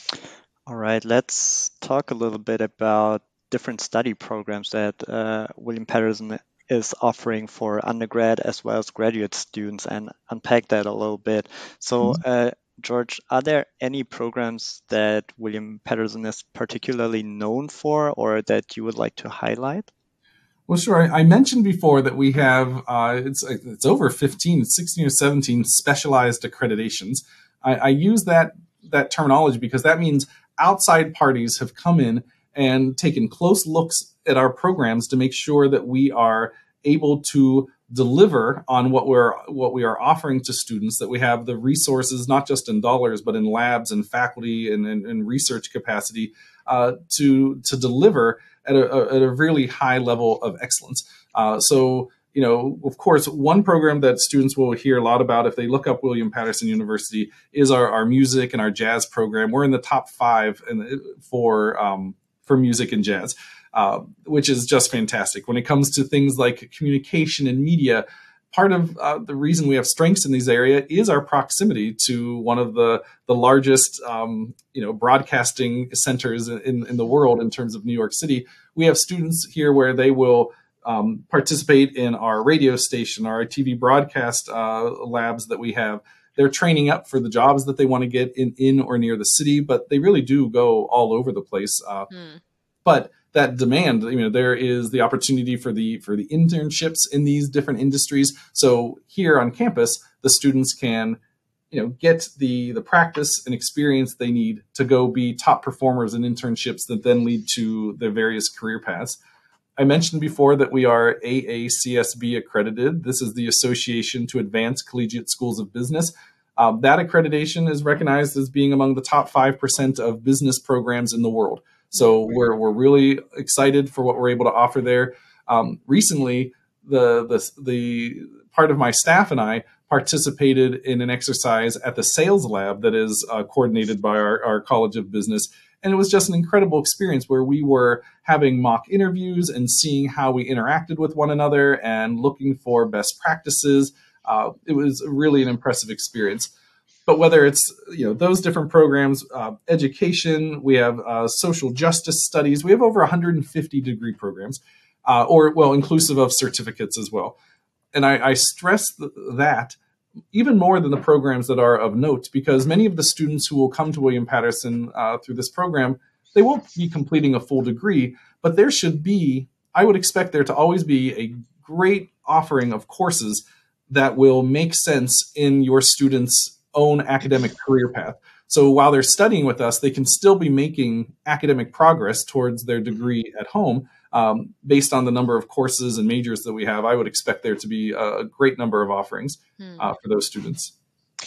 Speaker 3: All right, let's talk a little bit about different study programs that uh, William Patterson is offering for undergrad as well as graduate students, and unpack that a little bit. So, uh, George, are there any programs that William Patterson is particularly known for, or that you would like to highlight?
Speaker 1: Well, sure. I, I mentioned before that we have, uh, it's it's over fifteen, sixteen or seventeen specialized accreditations. I, I use that that terminology because that means outside parties have come in and taken close looks at our programs to make sure that we are able to deliver on what we're what we are offering to students, that we have the resources, not just in dollars, but in labs and faculty and, and, and research capacity uh, to to deliver at a, at a really high level of excellence. Uh, so, you know, of course, one program that students will hear a lot about if they look up William Patterson University is our, our music and our jazz program. We're in the top five in, for um, for music and jazz, uh, which is just fantastic. When it comes to things like communication and media, part of uh, the reason we have strengths in these areas is our proximity to one of the the largest um, you know broadcasting centers in, in the world in terms of New York City. We have students here where they will um, participate in our radio station, our T V broadcast uh, labs that we have. They're training up for the jobs that they want to get in, in or near the city, but they really do go all over the place. Uh,
Speaker 2: Mm.
Speaker 1: But that demand, you know, there is the opportunity for the for the internships in these different industries. So here on campus, the students can, you know, get the the practice and experience they need to go be top performers in internships that then lead to their various career paths. I mentioned before that we are A A C S B accredited. This is the Association to Advance Collegiate Schools of Business. Uh, that accreditation is recognized as being among the top five percent of business programs in the world. So we're we're really excited for what we're able to offer there. Um, recently, the, the the part of my staff and I participated in an exercise at the sales lab that is uh, coordinated by our, our College of Business. And it was just an incredible experience where we were having mock interviews and seeing how we interacted with one another and looking for best practices. Uh, it was really an impressive experience. But whether it's, you know, those different programs, uh, education, we have uh, social justice studies, we have over one hundred fifty degree programs, uh, or, well, inclusive of certificates as well. And I, I stress th- that even more than the programs that are of note, because many of the students who will come to William Patterson uh, through this program, they won't be completing a full degree, but there should be, I would expect there to always be a great offering of courses that will make sense in your students' own academic career path. So while they're studying with us, they can still be making academic progress towards their degree at home. Um, based on the number of courses and majors that we have, I would expect there to be a great number of offerings uh, for those students.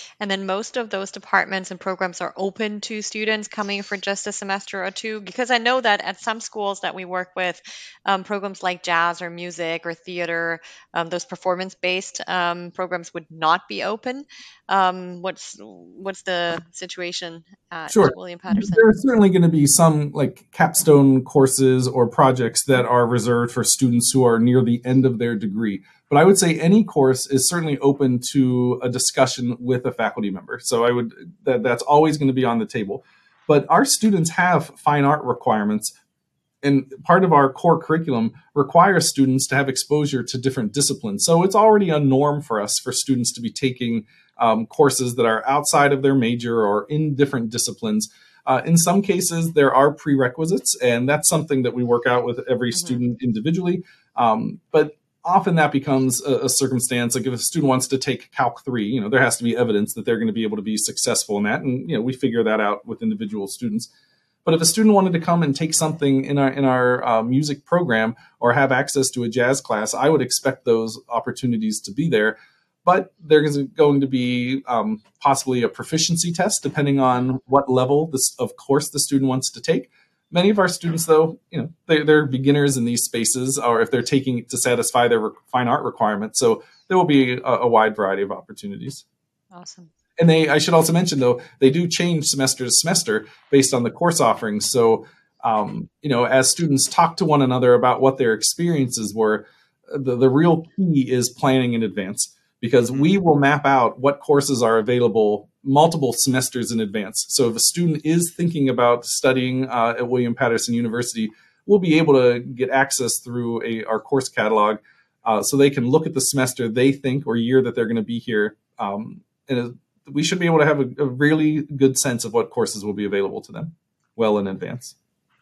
Speaker 2: And then most of those departments and programs are open to students coming for just a semester or two. Because I know that at some schools that we work with, um, programs like jazz or music or theater, um, those performance-based um, programs would not be open. Um, what's what's the situation at
Speaker 1: Sure.
Speaker 2: William Patterson?
Speaker 1: There are certainly going to be some like capstone courses or projects that are reserved for students who are near the end of their degree. But I would say any course is certainly open to a discussion with a faculty member. So I would that that's always going to be on the table. But our students have fine art requirements, and part of our core curriculum requires students to have exposure to different disciplines. So it's already a norm for us for students to be taking um, courses that are outside of their major or in different disciplines. Uh, in some cases, there are prerequisites, and that's something that we work out with every mm-hmm. student individually. Um, but often that becomes a, a circumstance. Like if a student wants to take Calc three, you know, there has to be evidence that they're going to be able to be successful in that. And, you know, we figure that out with individual students. But if a student wanted to come and take something in our in our uh, music program or have access to a jazz class, I would expect those opportunities to be there. But there's going to be um, possibly a proficiency test depending on what level this, of course the student wants to take. Many of our students, though, you know, they, they're beginners in these spaces, or if they're taking it to satisfy their fine art requirements. So there will be a, a wide variety of opportunities.
Speaker 2: Awesome.
Speaker 1: And they, I should also mention, though, they do change semester to semester based on the course offerings. So, um, you know, as students talk to one another about what their experiences were, the, the real key is planning in advance, because we will map out what courses are available multiple semesters in advance. So if a student is thinking about studying uh, at William Patterson University, we'll be able to get access through a, our course catalog uh, so they can look at the semester they think or year that they're going to be here. Um, and we should be able to have a, a really good sense of what courses will be available to them well in advance.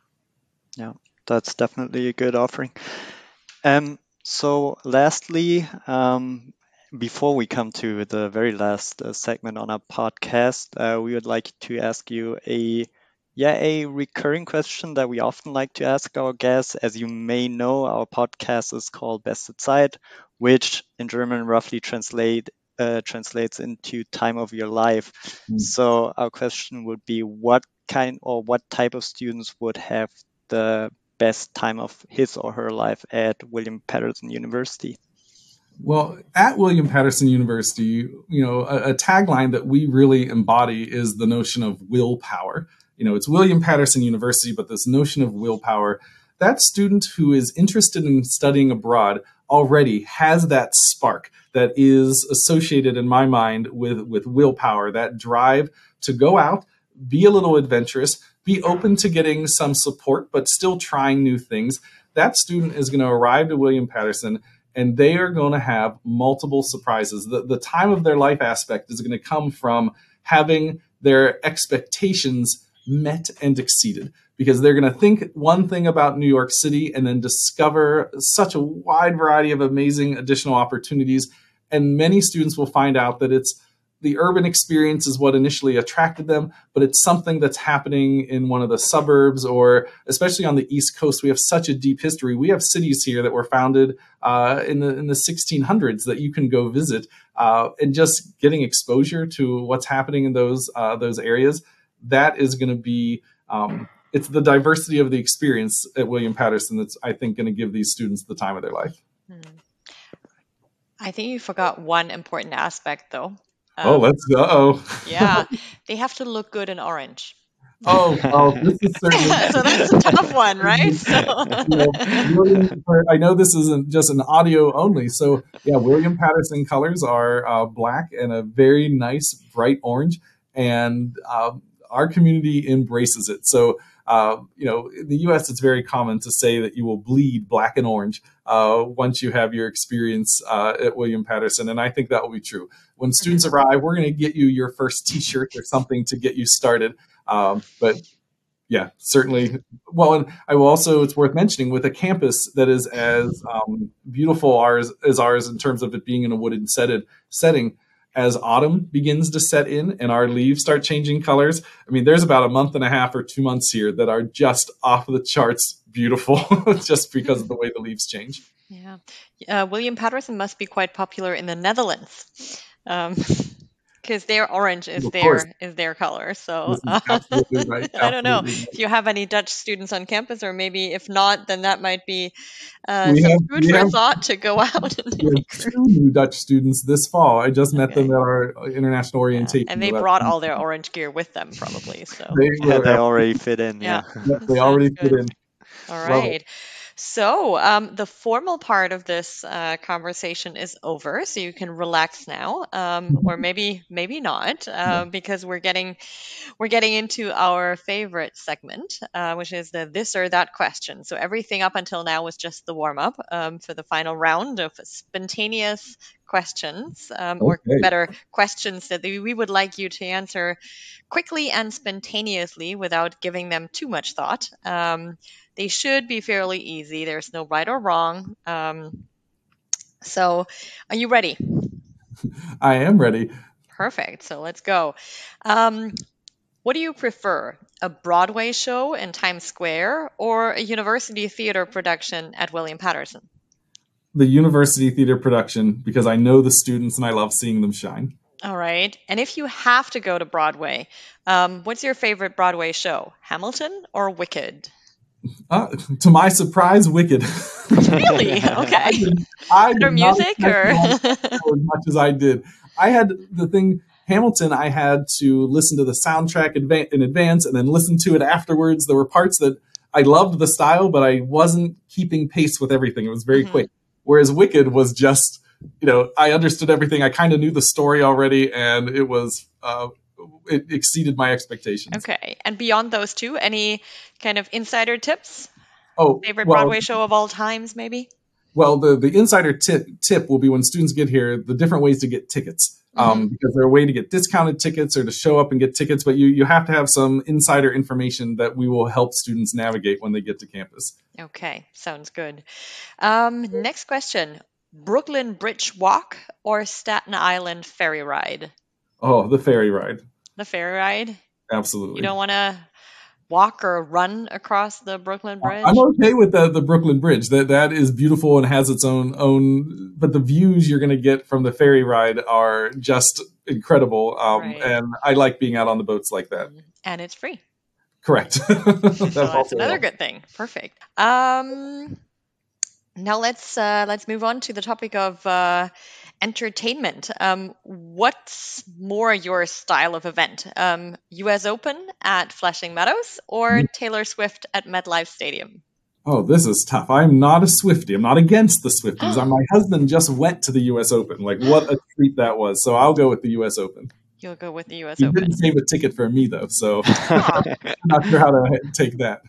Speaker 3: Yeah, that's definitely a good offering. Um, so lastly, um, before we come to the very last uh, segment on our podcast, uh, we would like to ask you a yeah a recurring question that we often like to ask our guests. As you may know, our podcast is called Beste Zeit, which in German roughly translate uh, translates into time of your life. Mm. So our question would be, what kind or what type of students would have the best time of his or her life at William Patterson University?
Speaker 1: Well, at William Patterson University, you know, a, a tagline that we really embody is the notion of willpower. You know, it's William Patterson University, but this notion of willpower, that student who is interested in studying abroad already has that spark that is associated in my mind with, with willpower, that drive to go out, be a little adventurous, be open to getting some support, but still trying new things. That student is going to arrive to William Patterson, and they are going to have multiple surprises. The, the time of their life aspect is going to come from having their expectations met and exceeded, because they're going to think one thing about New York City and then discover such a wide variety of amazing additional opportunities. And many students will find out that it's the urban experience is what initially attracted them, but it's something that's happening in one of the suburbs, or especially on the East Coast. We have such a deep history. We have cities here that were founded uh, in the in the sixteen hundreds that you can go visit, uh, and just getting exposure to what's happening in those uh, those areas. That is going to be um, it's the diversity of the experience at William Patterson that's, I think, going to give these students the time of their life.
Speaker 2: Hmm. I think you forgot one important aspect, though.
Speaker 1: Um, oh, let's go. Uh-oh.
Speaker 2: Yeah, they have to look good in orange.
Speaker 1: Oh, oh, this is certainly
Speaker 2: so that's a tough one, right? So.
Speaker 1: You know, William, I know this isn't just an audio only. So yeah, William Patterson colors are uh, black and a very nice bright orange, and uh, our community embraces it. So uh, you know, in the U S, it's very common to say that you will bleed black and orange uh, once you have your experience uh, at William Patterson, and I think that will be true. When students arrive, we're going to get you your first T-shirt or something to get you started. Um, but yeah, certainly. Well, and I will also, it's worth mentioning, with a campus that is as um, beautiful ours, as ours in terms of it being in a wooded setted, setting, as autumn begins to set in and our leaves start changing colors, I mean, there's about a month and a half or two months here that are just off the charts beautiful just because of the way the leaves change.
Speaker 2: Yeah. Uh, William Patterson must be quite popular in the Netherlands. Um, Because their orange is
Speaker 1: Of
Speaker 2: their
Speaker 1: course.
Speaker 2: is their color. So
Speaker 1: This is absolutely right.
Speaker 2: I don't know
Speaker 1: Absolutely right.
Speaker 2: if you have any Dutch students on campus, or maybe if not, then that might be uh,
Speaker 1: We
Speaker 2: some
Speaker 1: have
Speaker 2: food
Speaker 1: we
Speaker 2: for
Speaker 1: have
Speaker 2: thought to go out and
Speaker 1: we have
Speaker 2: make.
Speaker 1: two new Dutch students this fall. I just met them
Speaker 2: Okay.
Speaker 1: at our international
Speaker 2: Yeah.
Speaker 1: orientation.
Speaker 2: And they
Speaker 1: event.
Speaker 2: brought all their orange gear with them, probably. So
Speaker 1: They
Speaker 3: Yeah,
Speaker 1: were
Speaker 3: they already fit in.
Speaker 2: yeah,
Speaker 3: Yeah.
Speaker 1: yeah, they
Speaker 2: sounds
Speaker 1: already fit
Speaker 2: good.
Speaker 1: in.
Speaker 2: All
Speaker 1: Love
Speaker 2: right.
Speaker 1: it.
Speaker 2: So um, the formal part of this uh, conversation is over, so you can relax now, um, or maybe maybe not, uh, because we're getting we're getting into our favorite segment, uh, which is the this or that question. So everything up until now was just the warm up um, for the final round of spontaneous questions, um, or
Speaker 1: Okay.
Speaker 2: better, questions that we would like you to answer quickly and spontaneously without giving them too much thought. Um, they should be fairly easy. There's no right or wrong. Um, so, are you ready?
Speaker 1: I am ready.
Speaker 2: Perfect. So let's go. Um, what do you prefer? A Broadway show in Times Square or a university theater production at William Patterson?
Speaker 1: The university theater production, because I know the students and I love seeing them shine.
Speaker 2: All right. And if you have to go to Broadway, um, what's your favorite Broadway show? Hamilton or Wicked?
Speaker 1: Uh, to my surprise, Wicked.
Speaker 2: Really? Okay.
Speaker 1: I
Speaker 2: Better
Speaker 1: did not
Speaker 2: music
Speaker 1: expect
Speaker 2: or?
Speaker 1: that as much as I did. I had the thing, Hamilton, I had to listen to the soundtrack adva- in advance and then listen to it afterwards. There were parts that I loved the style, but I wasn't keeping pace with everything. It was very
Speaker 2: Mhm.
Speaker 1: quick. Whereas Wicked was just, you know, I understood everything. I kind of knew the story already, and it was, uh, it exceeded my expectations.
Speaker 2: Okay. And beyond those two, any kind of insider tips?
Speaker 1: Oh,
Speaker 2: Favorite
Speaker 1: well,
Speaker 2: Broadway show of all times, maybe?
Speaker 1: Well, the, the insider tip, tip will be when students get here, the different ways to get tickets. Um, because there are a way to get discounted tickets or to show up and get tickets, but you, you have to have some insider information that we will help students navigate when they get to campus.
Speaker 2: Okay, sounds good. Um, next question. Brooklyn Bridge Walk or Staten Island Ferry Ride?
Speaker 1: Oh, the ferry ride.
Speaker 2: The ferry ride?
Speaker 1: Absolutely.
Speaker 2: You don't want to walk or run across the Brooklyn Bridge?
Speaker 1: I'm okay with the, the Brooklyn Bridge. That that is beautiful and has its own own. But the views you're going to get from the ferry ride are just incredible. Um,
Speaker 2: Right.
Speaker 1: And I like being out on the boats like that.
Speaker 2: And it's free.
Speaker 1: Correct.
Speaker 2: So that's
Speaker 1: also
Speaker 2: another
Speaker 1: helps.
Speaker 2: good thing. Perfect. Um, now let's uh, let's move on to the topic of uh, entertainment. Um, what's more your style of event? Um, U S Open at Flushing Meadows or Taylor Swift at MetLife Stadium?
Speaker 1: Oh, this is tough. I'm not a Swiftie. I'm not against the Swifties. Uh, my husband just went to the U S Open. Like, what a treat that was. So I'll go with the U S Open.
Speaker 2: You'll go with the U S
Speaker 1: He
Speaker 2: Open.
Speaker 1: didn't save a ticket for me, though, so I'm not sure how to take that.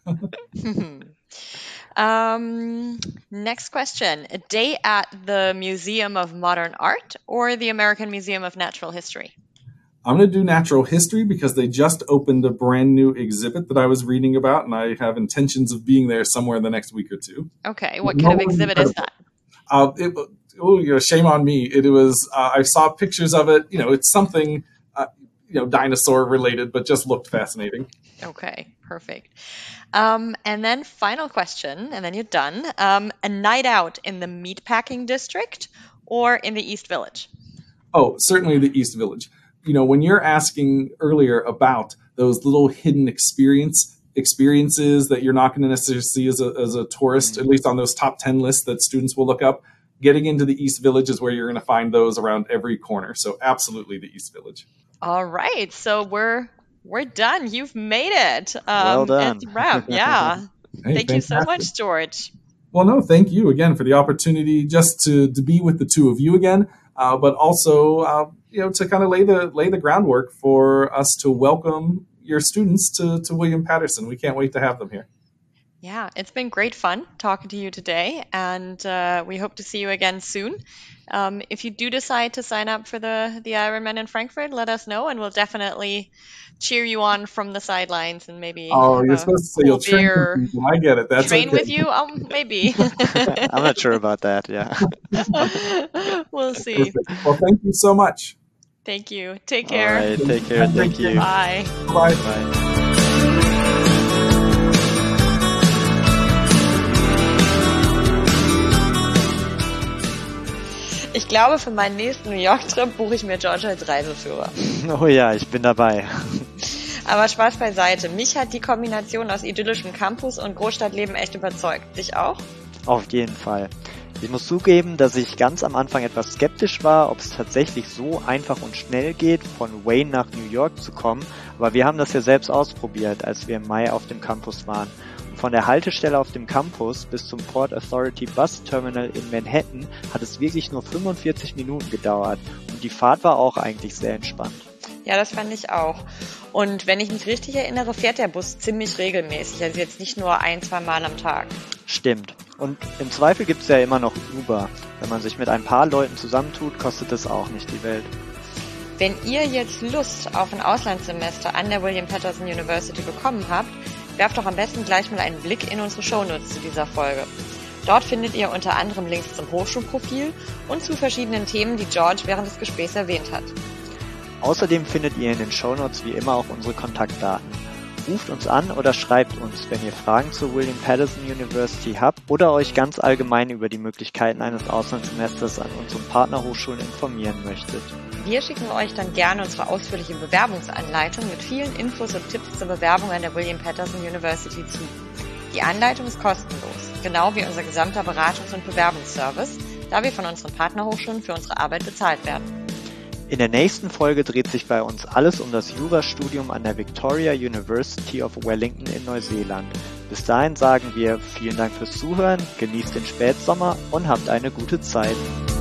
Speaker 2: um, next question. A day at the Museum of Modern Art or the American Museum of Natural History?
Speaker 1: I'm going to do natural history because they just opened a brand new exhibit that I was reading about, and I have intentions of being there somewhere in the next week or two.
Speaker 2: Okay, what kind
Speaker 1: No,
Speaker 2: of exhibit is that?
Speaker 1: Uh, it, oh, you know, shame on me. It, it was. Uh, I saw pictures of it. You know, it's something, uh, you know, dinosaur related, but just looked fascinating.
Speaker 2: Okay, perfect. Um, and then final question, and then you're done. Um, a night out in the meatpacking district or in the East Village?
Speaker 1: Oh, certainly the East Village. You know, when you're asking earlier about those little hidden experience experiences that you're not going to necessarily see as a, as a tourist, at least on those top ten lists that students will look up, getting into the East Village is where you're going to find those around every corner. So absolutely the East Village.
Speaker 2: All right. So we're we're done. You've made it. Um,
Speaker 3: well done.
Speaker 2: It's a wrap. Yeah.
Speaker 1: Hey,
Speaker 2: Thank you so
Speaker 1: fantastic.
Speaker 2: much, George.
Speaker 1: Well, no, thank you again for the opportunity just to, to be with the two of you again, uh, but also, uh, you know, to kind of lay the lay the groundwork for us to welcome your students to, to William Patterson. We can't wait to have them here.
Speaker 2: Yeah, it's been great fun talking to you today, and uh, we hope to see you again soon. Um, if you do decide to sign up for the, the Ironman in Frankfurt, let us know, and we'll definitely cheer you on from the sidelines and maybe
Speaker 1: Oh,
Speaker 2: have
Speaker 1: you're
Speaker 2: a
Speaker 1: supposed to say
Speaker 2: cool
Speaker 1: you'll train
Speaker 2: beer.
Speaker 1: with people. I get it. That's
Speaker 2: Train
Speaker 1: okay.
Speaker 2: with you? Um, maybe.
Speaker 3: I'm not sure about that. Yeah.
Speaker 2: We'll see.
Speaker 1: Perfect. Well, thank you so much.
Speaker 2: Thank you. Take
Speaker 3: All
Speaker 2: care.
Speaker 3: right. Take care. Thank you.
Speaker 2: Bye.
Speaker 1: Bye.
Speaker 3: Bye.
Speaker 2: Ich glaube, für meinen nächsten New York-Trip buche ich mir George als Reiseführer.
Speaker 3: Oh ja, ich bin dabei.
Speaker 2: Aber Spaß beiseite. Mich hat die Kombination aus idyllischem Campus und Großstadtleben echt überzeugt. Dich auch?
Speaker 3: Auf jeden Fall. Ich muss zugeben, dass ich ganz am Anfang etwas skeptisch war, ob es tatsächlich so einfach und schnell geht, von Wayne nach New York zu kommen. Aber wir haben das ja selbst ausprobiert, als wir im Mai auf dem Campus waren. Und von der Haltestelle auf dem Campus bis zum Port Authority Bus Terminal in Manhattan hat es wirklich nur fünfundvierzig Minuten gedauert. Und die Fahrt war auch eigentlich sehr entspannt.
Speaker 2: Ja, das fand ich auch. Und wenn ich mich richtig erinnere, fährt der Bus ziemlich regelmäßig, also jetzt nicht nur ein, zwei Mal am Tag.
Speaker 3: Stimmt. Und im Zweifel gibt's ja immer noch Uber. Wenn man sich mit ein paar Leuten zusammentut, kostet das auch nicht die Welt.
Speaker 2: Wenn ihr jetzt Lust auf ein Auslandssemester an der William Paterson University bekommen habt, werft doch am besten gleich mal einen Blick in unsere Shownotes zu dieser Folge. Dort findet ihr unter anderem Links zum Hochschulprofil und zu verschiedenen Themen, die George während des Gesprächs erwähnt hat.
Speaker 3: Außerdem findet ihr in den Shownotes wie immer auch unsere Kontaktdaten. Ruft uns an oder schreibt uns, wenn ihr Fragen zur William Paterson University habt oder euch ganz allgemein über die Möglichkeiten eines Auslandssemesters an unseren Partnerhochschulen informieren möchtet.
Speaker 2: Wir schicken euch dann gerne unsere ausführliche Bewerbungsanleitung mit vielen Infos und Tipps zur Bewerbung an der William Paterson University zu. Die Anleitung ist kostenlos, genau wie unser gesamter Beratungs- und Bewerbungsservice, da wir von unseren Partnerhochschulen für unsere Arbeit bezahlt werden.
Speaker 3: In der nächsten Folge dreht sich bei uns alles um das Jurastudium an der Victoria University of Wellington in Neuseeland. Bis dahin sagen wir vielen Dank fürs Zuhören, genießt den Spätsommer und habt eine gute Zeit.